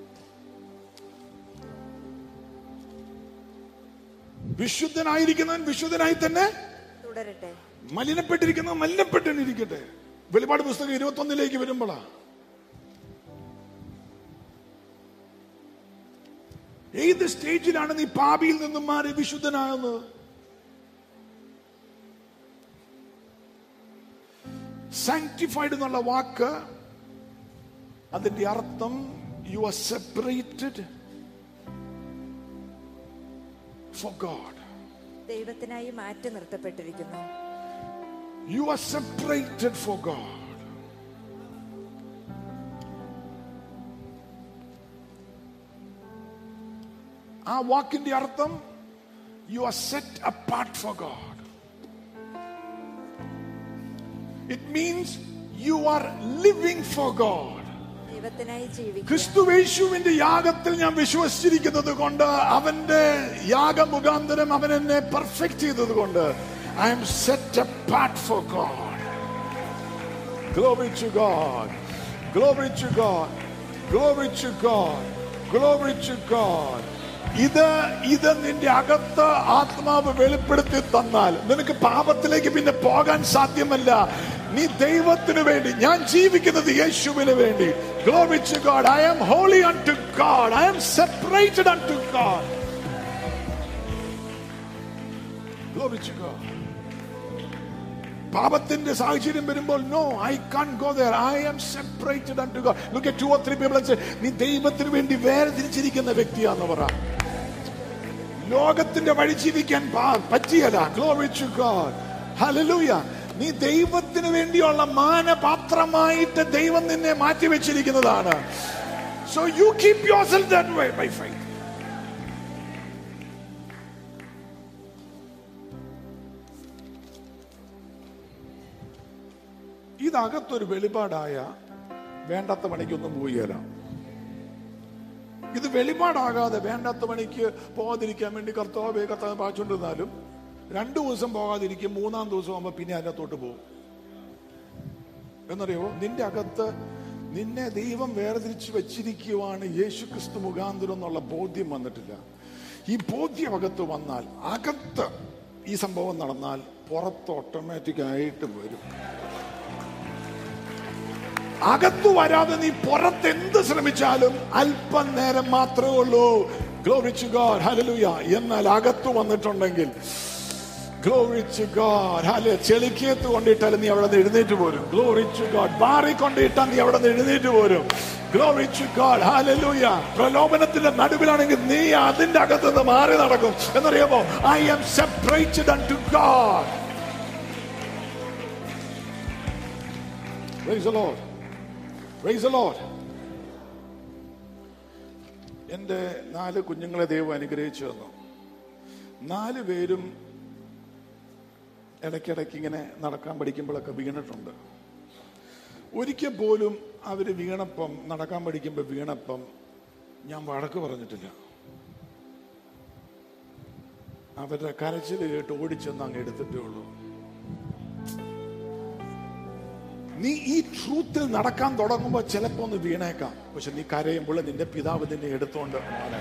Speaker 2: വിശുദ്ധനായിരിക്കുന്നവൻ വിശുദ്ധനായി തന്നെ
Speaker 4: തുടരട്ടെ,
Speaker 2: മലിനപ്പെട്ടിരിക്കുന്നവൻ മലിനപ്പെട്ടിരിക്കട്ടെ. വെളിപ്പാട് പുസ്തകം 21 വരുമ്പോഴാ ഏത് സ്റ്റേജിലാണ് നീ പാപിയിൽ നിന്നും മാറി വിശുദ്ധനാകുന്നത്? സാങ്ക്ടിഫൈഡ് എന്നുള്ള വാക്ക് അതിന്റെ അർത്ഥം you are separated for God.
Speaker 4: ദൈവത്തിനായി മാറ്റി നിർത്തപ്പെട്ടിരിക്കുന്നു.
Speaker 2: You are separated for God. ആ വാക്കിന്റെ അർത്ഥം you are set apart for God. It means you are living for God. ക്രിസ്തുയേശുവിന്റെ യാഗത്തിൽ ഞാൻ വിശ്വസിച്ചിരിക്കുന്നത് കൊണ്ട്, അവന്റെ യാഗമുഖാന്തരം അവൻ എന്നെ പെർഫെക്റ്റ് ചെയ്തത് കൊണ്ട്, I am set apart for God. Glory to God. Glory to God. Glory to God. Glory to God. ഇത് നിന്റെ അകത്ത് ആത്മാവ് വെളിപ്പെടുത്തി തന്നാൽ നിനക്ക് പാപത്തിലേക്ക് പിന്നെ പോകാൻ സാധ്യമല്ല. നീ ദൈവത്തിന് വേണ്ടി, ഞാൻ ജീവിക്കുന്നത് യേശുവിന് വേണ്ടി. Glory to God. I am holy unto God. I am separated unto God. Glory to God. പാപത്തിന്റെ സാഹചര്യം വരുമ്പോൾ, no, I can't go there. I am separated unto God. Look at 2 or 3 people and say, നീ ദൈവത്തിന് വേണ്ടി വേർതിരിച്ചിരിക്കുന്ന വ്യക്തിയാന്ന് പറ. ലോകത്തിന്റെ വഴി ജീവിക്കാൻ പറ്റിയല്ല. Glory to God. Hallelujah. നീ ദൈവത്തിന് വേണ്ടിയുള്ള മാനപാത്രമായിട്ട് ദൈവം നിന്നെ മാറ്റിവെച്ചിരിക്കുന്നതാണ്. So you keep yourself that way by faith. ഇതകത്തൊരു വെളിപാടായ വേണ്ടാത്ത പണിക്കൊന്നും പോവുകയില്ല. ഇത് വെളിപാടാകാതെ വേണ്ടാത്ത പണിക്ക് പോകാതിരിക്കാൻ വേണ്ടി കർത്താവ് പാച്ചുകൊണ്ടിരുന്നാലും 2 ദിവസം പോകാതിരിക്കും, 3-ാം ദിവസം ആകുമ്പോ പിന്നെ അതിനകത്തോട്ട് പോകും. എന്നറിയോ, നിന്റെ അകത്ത് നിന്നെ ദൈവം വേർതിരിച്ച് വെച്ചിരിക്കുവാണ് യേശു ക്രിസ്തു മുഖാന്തരം എന്നുള്ള ബോധ്യം വന്നിട്ടില്ല. ഈ ബോധ്യം അകത്ത് വന്നാൽ, അകത്ത് ഈ സംഭവം നടന്നാൽ പുറത്ത് ഓട്ടോമാറ്റിക് ആയിട്ട് വരും. അകത്തു വരാതെ നീ പുറത്ത് എന്ത് ശ്രമിച്ചാലും അല്പം നേരം മാത്രമേ ഉള്ളൂ. Glory to God. Hallelujah. എന്നാൽ അകത്തു വന്നിട്ടുണ്ടെങ്കിൽ, Glory to God. Hallelujah. ചെളിക്കത്ത് കൊണ്ടിട്ടാലും നീ അവിടെ നിന്ന് എഴുന്നേറ്റ് പോരും. Glory to God. ബാറി കൊണ്ടിട്ടാൽ നീ അവിടെ നിന്ന് എഴുന്നേറ്റ് പോരും. Glory to God. Hallelujah. പ്രലോഭനത്തിന്റെ നടുവിലാണെങ്കിൽ നീ അതിന്റെ അകത്തുനിന്ന് മാറി നടക്കും. എന്നറിയാമോ? I am separated unto God. Praise the Lord. Praise the Lord. എൻ്റെ 4 കുഞ്ഞുങ്ങളെ ദൈവം അനുഗ്രഹിച്ചു തന്നു. 4 പേരും ഇടയ്ക്കിടയ്ക്ക് ഇങ്ങനെ നടക്കാൻ പഠിക്കുമ്പോഴൊക്കെ വീണിട്ടുണ്ട്. ഒരിക്കൽ പോലും അവർ വീണപ്പം, നടക്കാൻ പഠിക്കുമ്പോൾ വീണപ്പം ഞാൻ വഴക്ക് പറഞ്ഞിട്ടില്ല. അവരുടെ കരച്ചിൽ കേട്ട് ഓടിച്ചെന്ന് അങ്ങ് എടുത്തിട്ടേ ഉള്ളൂ. നീ ഈ ട്രൂത്തിൽ നടക്കാൻ തുടങ്ങുമ്പോൾ ചിലപ്പോ ഒന്ന് വീണേക്കാം. പക്ഷെ നീ കരയുമ്പോൾ നിന്റെ പിതാവ് നിന്നെ എടുത്തോണ്ട്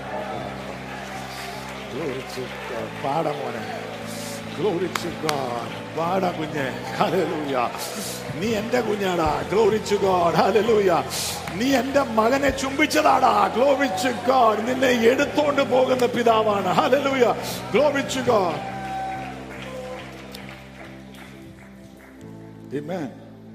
Speaker 2: പാടാ മോനെ, Glory to God. പാടാ കുഞ്ഞെ. Hallelujah. നീ എന്റെ കുഞ്ഞാടാ. Glory to God. Hallelujah. നീ എന്റെ മകനെ ചുംബിച്ചതാടാ. Glory to God. നിന്നെ എടുത്തോണ്ട് പോകുന്ന പിതാവാണ്. Hallelujah. Glory to God. Amen.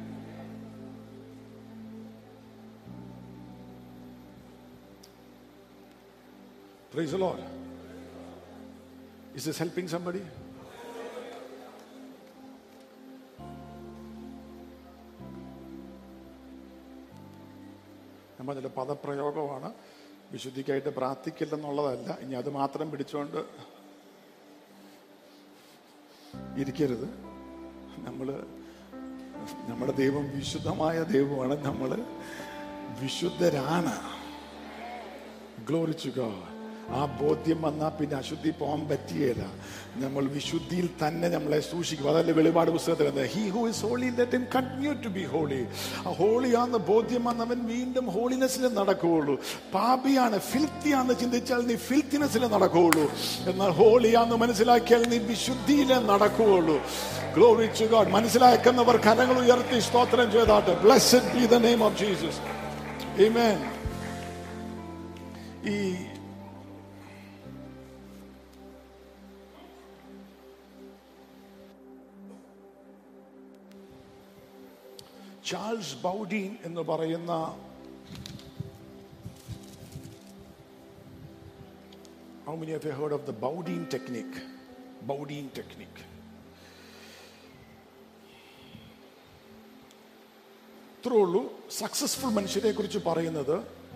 Speaker 2: Praise the Lord. Is this helping somebody? നമ്മളതിൻ്റെ പദപ്രയോഗമാണ്. വിശുദ്ധിക്കായിട്ട് പ്രാർത്ഥിക്കില്ലെന്നുള്ളതല്ല. ഇനി അത് മാത്രം പിടിച്ചുകൊണ്ട് ഇരിക്കരുത്. നമ്മുടെ ദൈവം വിശുദ്ധമായ ദൈവമാണ്. നമ്മൾ വിശുദ്ധരാണ്. Glory to God. ആ ബോധ്യം വന്നാൽ പിന്നെ അശുദ്ധി പോകാൻ പറ്റിയല്ല. നമ്മൾ വിശുദ്ധിയിൽ തന്നെ നമ്മളെ സൂക്ഷിക്കും. അതല്ലേ വെളിപാട് പുസ്തകത്തിൽ he who is holy let him continue to be holy. ആ ഹോളിയാന്ന് ബോധ്യം വന്നവൻ വീണ്ടും ഹോളിനെസ്സിൽ നടക്കുകയുള്ളൂ. പാപിയാണ്, ഫിൽത്തിയാന്ന് ചിന്തിച്ചാൽ നീ ഫിൽത്തിനെസ്സിൽ നടക്കുകയുള്ളൂ. എന്നാൽ ഹോളിയാന്ന് മനസ്സിലാക്കിയാൽ നീ വിശുദ്ധിയിലെ നടക്കുകയുള്ളൂ. Glory to God. മനസ്സിലാക്കുന്നവർ കരങ്ങൾ ഉയർത്തി സ്തോത്രം ചെയ്താട്ടെ. Blessed be the name of Jesus. Amen. ഈ ചാൾസ് ബൗഡീൻ എന്ന് പറയുന്ന how many of you heard of the Bowdine technique? Bowdine technique. ഇത്രയുള്ളൂ. സക്സസ്ഫുൾ മനുഷ്യരെ കുറിച്ച് പറയുന്നത്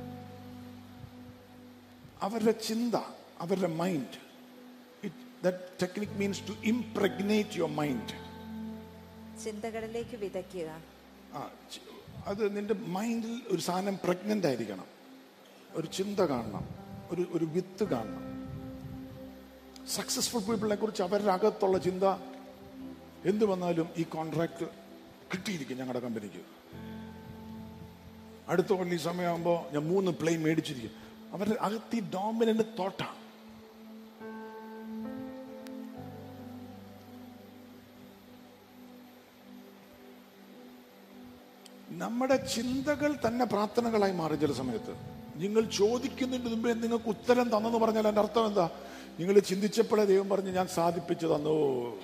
Speaker 2: അവരുടെ ചിന്ത, അവരുടെ mind. That technique means to impregnate your mind.
Speaker 4: ചിന്തകളിലേക്ക് വിതയ്ക്കുക.
Speaker 2: അത് നിന്റെ മൈൻഡിൽ ഒരു സാധനം പ്രഗ്നന്റ് ആയിരിക്കണം. ഒരു ചിന്ത കാണണം, ഒരു വിത്ത് കാണണം. സക്സസ്ഫുൾ പീപ്പിളിനെ കുറിച്ച് അവരുടെ അകത്തുള്ള ചിന്ത എന്ത് വന്നാലും ഈ കോൺട്രാക്ട് കിട്ടിയിരിക്കും ഞങ്ങളുടെ കമ്പനിക്ക്. അടുത്ത കൊല്ലം ഈ സമയമാകുമ്പോൾ ഞാൻ 3 പ്ലെയിൻ മേടിച്ചിരിക്കും. അവരുടെ അകത്ത് ഈ ഡോമിനന്റ് തോട്ടാണ്. നമ്മുടെ ചിന്തകൾ തന്നെ പ്രാർത്ഥനകളായി മാറി. ചില സമയത്ത് നിങ്ങൾ ചോദിക്കുന്നതിന് മുമ്പേ നിങ്ങൾക്ക് ഉത്തരം തന്നെന്ന് പറഞ്ഞാൽ എൻ്റെ അർത്ഥം എന്താ? നിങ്ങൾ ചിന്തിച്ചപ്പോഴേ ദൈവം പറഞ്ഞ് ഞാൻ സാധിപ്പിച്ചു തന്നു.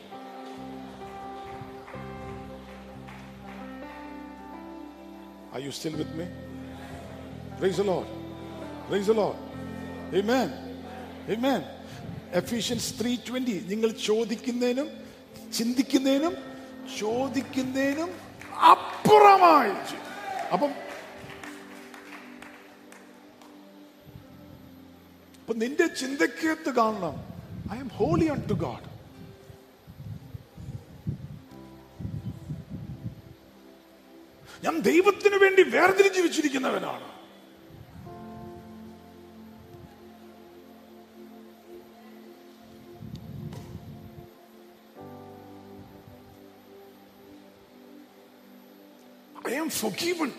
Speaker 2: Are you still with me? Praise the Lord. Praise the Lord. Amen. Amen. Ephesians 3:20. നിങ്ങൾ ചോദിക്കുന്നതിനും ചിന്തിക്കുന്നതിനും അപ്പുറമായി. അപ്പം നിന്റെ ചിന്തക്കകത്ത് കാണണം, I am holy unto God. ഞാൻ ദൈവത്തിന് വേണ്ടി വേർതിരിച്ച് വെച്ചിരിക്കുന്നവനാണ്. I am forgiven.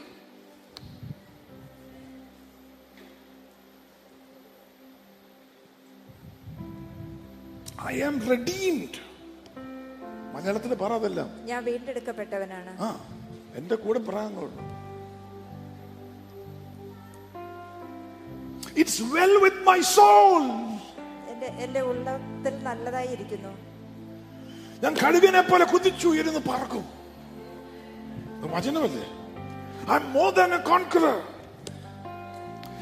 Speaker 2: I am redeemed. മലയാളത്തിൽ പറയാതല്ല,
Speaker 4: ഞാൻ വീണ്ടെടുക്കപ്പെട്ടവനാണ്.
Speaker 2: എന്റെ കൂടെ പറയാനുള്ളൂ. It's well with my soul.
Speaker 4: എന്റെ ഉള്ളത്തിൽ നല്ലതായി ഇരിക്കുന്നു.
Speaker 2: ഞാൻ കഴുകനെ പോലെ കുതിച്ചുയരുന്ന് പറക്കും. വചനമല്ലേ? I'm more than a conqueror.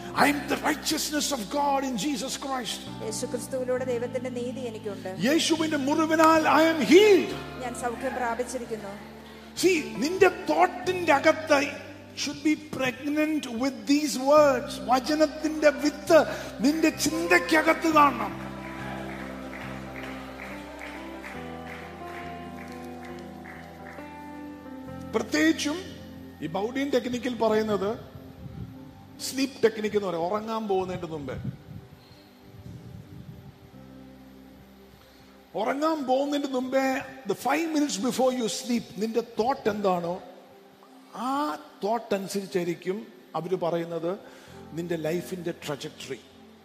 Speaker 2: I am the righteousness of God in Jesus Christ.
Speaker 4: യേശുക്രിസ്തുവിലൂടെ ദൈവത്തിന്റെ നീതി എനിക്കുണ്ട്.
Speaker 2: യേശുവിന്റെ മുറിവിനാൽ I am healed.
Speaker 4: ഞാൻ സൗഖ്യം പ്രാപിച്ചിരിക്കുന്നു.
Speaker 2: See, നിന്റെ തോട്ടിന്റെ അകത്ത് should be pregnant with these words. വചനത്തിന്റെ വിത്ത് നിന്റെ ചിന്തയ്ക്കകത്ത് കാണണം. പ്രത്യേകിച്ചും ഈ ബൗഡിയൻ ടെക്നിക്കിൽ പറയുന്നത് സ്ലീപ്പ് ടെക്നിക്ക് എന്ന് പറയും. ഉറങ്ങാൻ പോകുന്നതിന് മുമ്പേ, the 5 minutes before you sleep, നിന്റെ തോട്ട് എന്താണോ ആ തോട്ട് അനുസരിച്ചായിരിക്കും അവര് പറയുന്നത് നിന്റെ ലൈഫിന്റെ ട്രജക്ടറി.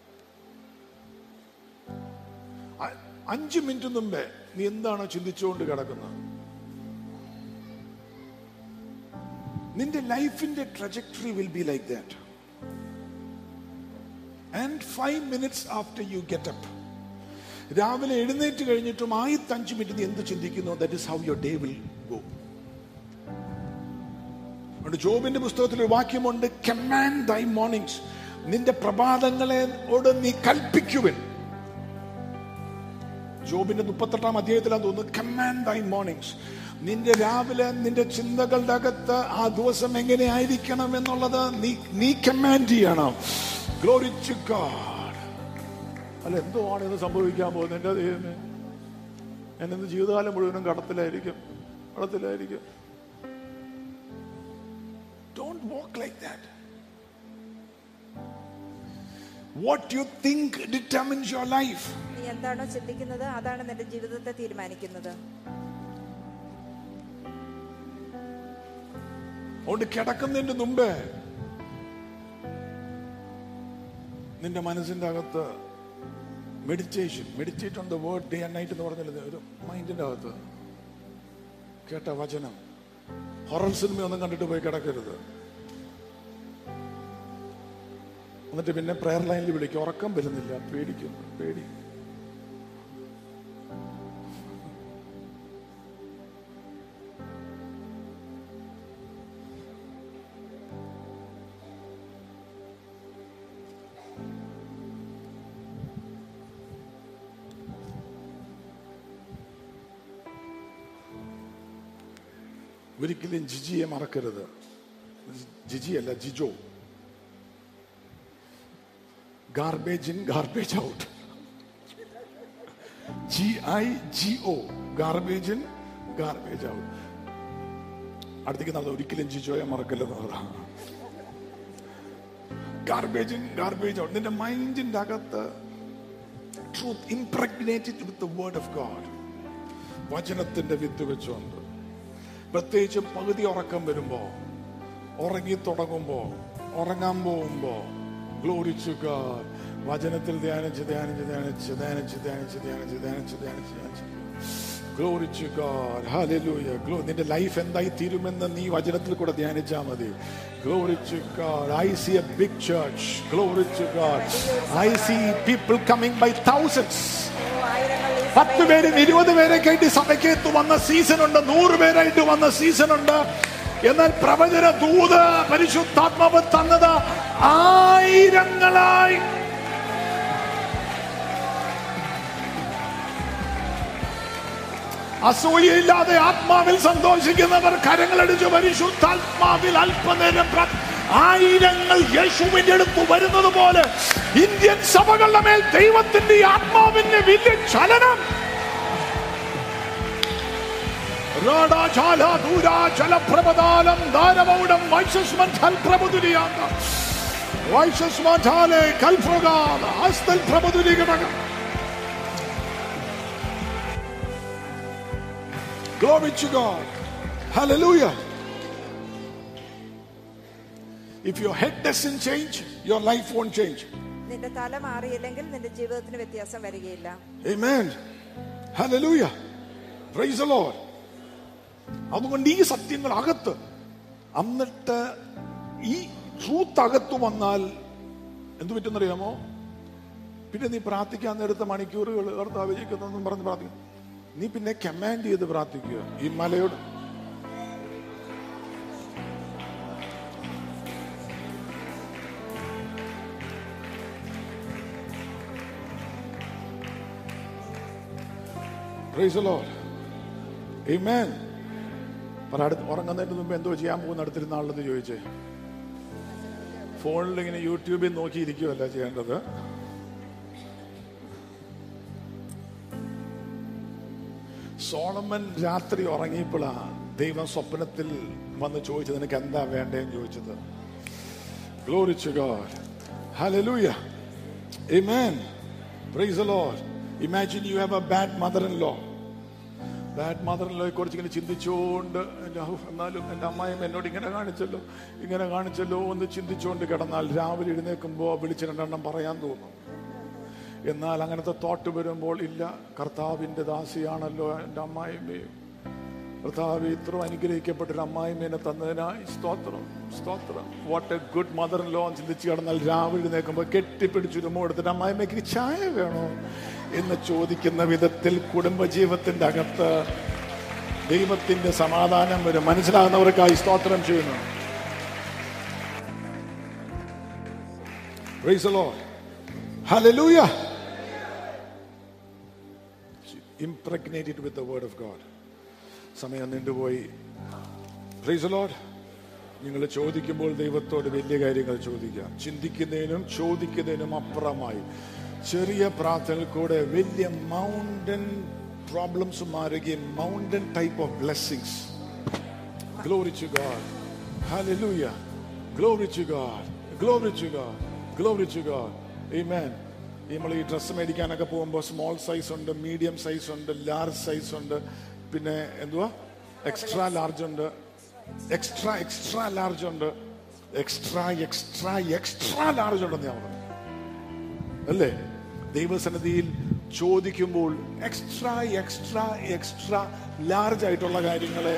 Speaker 2: 5 മിനിറ്റ് മുമ്പേ നീ എന്താണോ ചിന്തിച്ചുകൊണ്ട് കിടക്കുന്നത്, നിന്റെ ലൈഫിന്റെ trajectory will be like that. And 5 minutes after you get up, രാവിലെ എഴുന്നേറ്റ് കഴിഞ്ഞിട്ടും 5 മിനിറ്റ് നീ എന്ത് ചിന്തിക്കുന്നു, that is how your day will go. ജോബിന്റെ പുസ്തകത്തിൽ ഒരു വാക്യമുണ്ട്, command thy mornings, നിന്റെ പ്രഭാതങ്ങളോട് നീ കൽപ്പിക്കുവിൻ. ജോബിന്റെ 38-ാം അധ്യായത്തിലാന്ന് തോന്നുന്നു, command thy mornings. നിന്റെ രാവിലെ നിന്റെ ചിന്തകളുടെ അകത്ത് ആ ദിവസം എങ്ങനെ ആയിരിക്കണം എന്നുള്ളത് നീ കമാൻഡ് ചെയ്യണം. Glory to God. അല്ല, എന്തോ ആണ് ഇത് സംഭവിക്കാൻ പോകുന്നത്? എന്റെ ദൈവമേ, എന്നെ ജീവിതകാലം മുഴുവനും കടത്തിലായിരിക്കും. Don't walk like that. What you think determines your life.
Speaker 4: നീ എന്താണോ ചിന്തിക്കുന്നത് അതാണ് നിന്റെ ജീവിതത്തെ തീരുമാനിക്കുന്നത്.
Speaker 2: അതുകൊണ്ട് കിടക്കുന്നതിന്റെ മുമ്പേ നിന്റെ മനസ്സിന്റെ അകത്ത് meditate on the word day and night എന്ന് പറഞ്ഞില്ലേ, ഒരു മൈൻഡിന്റെ അകത്ത് കേട്ട വചനം. ഹൊറർ സിനിമയൊന്നും കണ്ടിട്ട് പോയി കിടക്കരുത്. എന്നിട്ട് പിന്നെ പ്രയർ ലൈനിൽ വിളിക്കും, ഉറക്കം വരുന്നില്ല, പേടി. ഒരിക്കലും ജിജിയെ മറക്കരുത്. ജിജിയല്ല, GIGO. Garbage in garbage out. GIGO. Garbage in garbage out. അടുത്തേക്ക് നടന്നത് ഒരിക്കലും ജിജോയെ മറക്കല്ലെന്ന് പറ. Garbage in garbage out. നിന്റെ മൈൻഡിന്റെ അകത്ത് truth impregnated with the word of God. വചനത്തിന്റെ വിത്ത് വെച്ചുകൊണ്ട്, പ്രത്യേകിച്ച് പകുതി ഉറക്കം വരുമ്പോ, ഉറങ്ങി തുടങ്ങുമ്പോ, ഉറങ്ങാൻ പോകുമ്പോ, ഗ്ലോറി ടു ഗോഡ്, വചനത്തിൽ ധ്യാനിച്ച് ഗ്ലോറി ടു ഗോഡ്. ഹല്ലേലൂയ. നിന്റെ ലൈഫ് എന്തായി തീരുമെന്ന് നീ വചനത്തിൽ കൂടെ ധ്യാനിച്ചാൽ മതി. Glory to God. I see a big church. Glory to God. I see people coming by thousands. 10 പേര് 20 പേരൊക്കെ ആയിട്ട് സഭയ്ക്കകത്ത് വന്ന സീസൺ ഉണ്ട്, 100 പേരായിട്ട് വന്ന സീസൺ ഉണ്ട്. എന്നാൽ പ്രവചന ദൂത് പരിശുദ്ധാത്മാവ് തന്നത് ആയിരങ്ങളായി. അസൂയയില്ലാതെ ആത്മാവിൽ സന്തോഷിക്കുന്നവർ കരങ്ങളടിച്ച് പരിശുദ്ധാത്മാവിൽ അല്പനേരം ആയിരങ്ങൾ യേശുവിന്റെ അടുത്ത് വരുന്നത് പോലെ ഇന്ത്യൻ സഭകളുടെ മേൽ ദൈവത്തിന്റെ ആത്മാവിന്റെ വലിയ ചലനം. Glory to God. Hallelujah. If your head doesn't change, your life won't change.
Speaker 4: നിന്റെ തല മാറിയില്ലെങ്കിൽ നിന്റെ ജീവിതത്തിന് വ്യത്യാസം വരികയില്ല.
Speaker 2: Amen. Hallelujah. Praise the Lord. അതുകൊണ്ട് ഈ സത്യങ്ങൾ അകത്ത്, എന്നിട്ട് ഈ ട്രൂത്ത് അകത്ത് വന്നാൽ എന്ത് പറ്റുന്നറിയാമോ? പിന്നെ നീ പ്രാർത്ഥിക്കാൻ നേരത്തെ മണിക്കൂറുകൾ കർത്താവിജിക്കുന്നതെന്നും പറഞ്ഞ് പ്രാർത്ഥിക്കും. നീ പിന്നെ കമാൻഡ് ചെയ്ത് പ്രാർത്ഥിക്കുക. ഈ മലയോട് Praise the Lord. Amen. അടുത്ത് ഉറങ്ങുന്നതിന് മുമ്പ് എന്തോ ചെയ്യാൻ പോകുന്ന അടുത്തിരുന്ന ആളെന്ന് ചോദിച്ചേ. ഫോണിൽ ഇങ്ങനെ യൂട്യൂബിൽ നോക്കിയിരിക്കുകയല്ല ചെയ്യേണ്ടത്. സോളമൻ രാത്രി ഉറങ്ങിയപ്പോഴാണ് ദൈവം സ്വപ്നത്തിൽ വന്ന് ചോദിച്ചത്, നിനക്ക് എന്താ വേണ്ടേന്ന് ചോദിച്ചത്. Glory to God. Hallelujah. Amen. Praise the Lord. Imagine you have a bad mother-in-law. Bad മദർ-ഇൻ-ലോയെ കുറിച്ച് ഇങ്ങനെ ചിന്തിച്ചുകൊണ്ട്, എന്നാലും എൻ്റെ അമ്മായിമ്മ എന്നോട് ഇങ്ങനെ കാണിച്ചല്ലോ എന്ന് ചിന്തിച്ചുകൊണ്ട് കിടന്നാൽ രാവിലെ എഴുന്നേൽക്കുമ്പോൾ വിളിച്ച് രണ്ടെണ്ണം പറയാൻ തോന്നും. എന്നാൽ അങ്ങനത്തെ തോട്ട് വരുമ്പോൾ, ഇല്ല, കർത്താവിൻ്റെ ദാസിയാണല്ലോ എൻ്റെ അമ്മായിമ്മയും, കർത്താവ് ഇത്ര അനുഗ്രഹിക്കപ്പെട്ടൊരു അമ്മായിമ്മേനെ തന്നതിനായി സ്തോത്രം, സ്തോത്രം. വാട്ട് എ ഗുഡ് മദർ-ഇൻ-ലോ ചിന്തിച്ച് കിടന്നാൽ രാവിലെ എഴുന്നേൽക്കുമ്പോൾ കെട്ടിപ്പിടിച്ചുരുമോ എടുത്തിട്ട് അമ്മായിമ്മയ്ക്ക് ചായ വേണോ എന്ന് ചോദിക്കുന്ന വിധത്തിൽ കുടുംബജീവിതത്തിന്റെ അകത്ത് ദൈവത്തിന്റെ സമാധാനം വരും. മനസ്സിലാകുന്നവർക്കായി സ്തോത്രം ചെയ്യുന്നു. Praise the Lord. Hallelujah. Impregnated with the word of God. സമയം നീണ്ടുപോയി. Praise the Lord. നിങ്ങൾ ചോദിക്കുമ്പോൾ ദൈവത്തോട് വലിയ കാര്യങ്ങൾ ചോദിക്കാം. ചിന്തിക്കുന്നതിനും ചോദിക്കുന്നതിനും അപ്പുറമായി ചെറിയ പ്രാർത്ഥനയിൽ കൂടെ വലിയ മൗണ്ടൻ പ്രോബ്ലംസ് മാറുകയും mountain type of blessings. Glory to God. Hallelujah. Glory to God. Glory to God. Glory to God. Amen. നമ്മൾ ഈ ഡ്രസ്സ് മേടിക്കാനൊക്കെ പോകുമ്പോൾ സ്മോൾ സൈസ് ഉണ്ട്, മീഡിയം സൈസ് ഉണ്ട്, ലാർജ് സൈസ് ഉണ്ട്, പിന്നെ എന്തുവാ എക്സ്ട്രാ ലാർജ് ഉണ്ട്, എക്സ്ട്രാ ലാർജ് ഉണ്ട്, എക്സ്ട്രാ ലാർജ് ഉണ്ടെന്ന് ഞാൻ പറഞ്ഞു അല്ലേ? ദൈവസന്നിധിയിൽ ചോദിക്കുമ്പോൾ എക്സ്ട്രാ ലാർജ് ആയിട്ടുള്ള കാര്യങ്ങളെ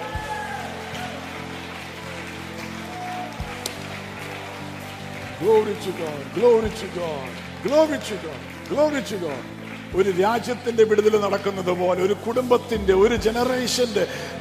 Speaker 2: Glory to God, glory to God, glory to God, glory to God. ഒരു രാജ്യത്തിന്റെ വിടുതൽ നടക്കുന്നത് പോലെ, ഒരു കുടുംബത്തിന്റെ, ഒരു ജനറേഷന്റെ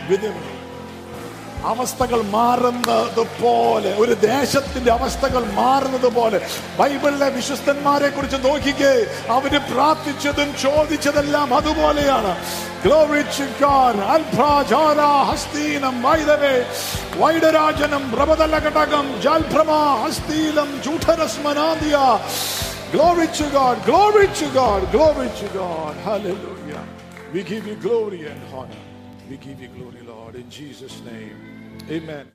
Speaker 2: അവസ്ഥകൾ മാറുന്നത് പോലെ, ഒരു ദേശത്തിന്റെ അവസ്ഥകൾ മാറുന്നത് പോലെ ബൈബിളിലെ വിശ്വസ്തന്മാരെ കുറിച്ച് നോക്കിക്കേ. അവര് പ്രാർത്ഥിച്ചതും ചോദിച്ചതെല്ലാം അതുപോലെയാണ്. Glory to God. Alprajara Hastinam Vaidave Vaidarajanam Brabadalakatagam Jalprama Hastilam Jutarasmanadia. Glory to God, glory to God, glory to God. Hallelujah. We give you glory and honor. We give you glory, Lord, in Jesus' name. Amen.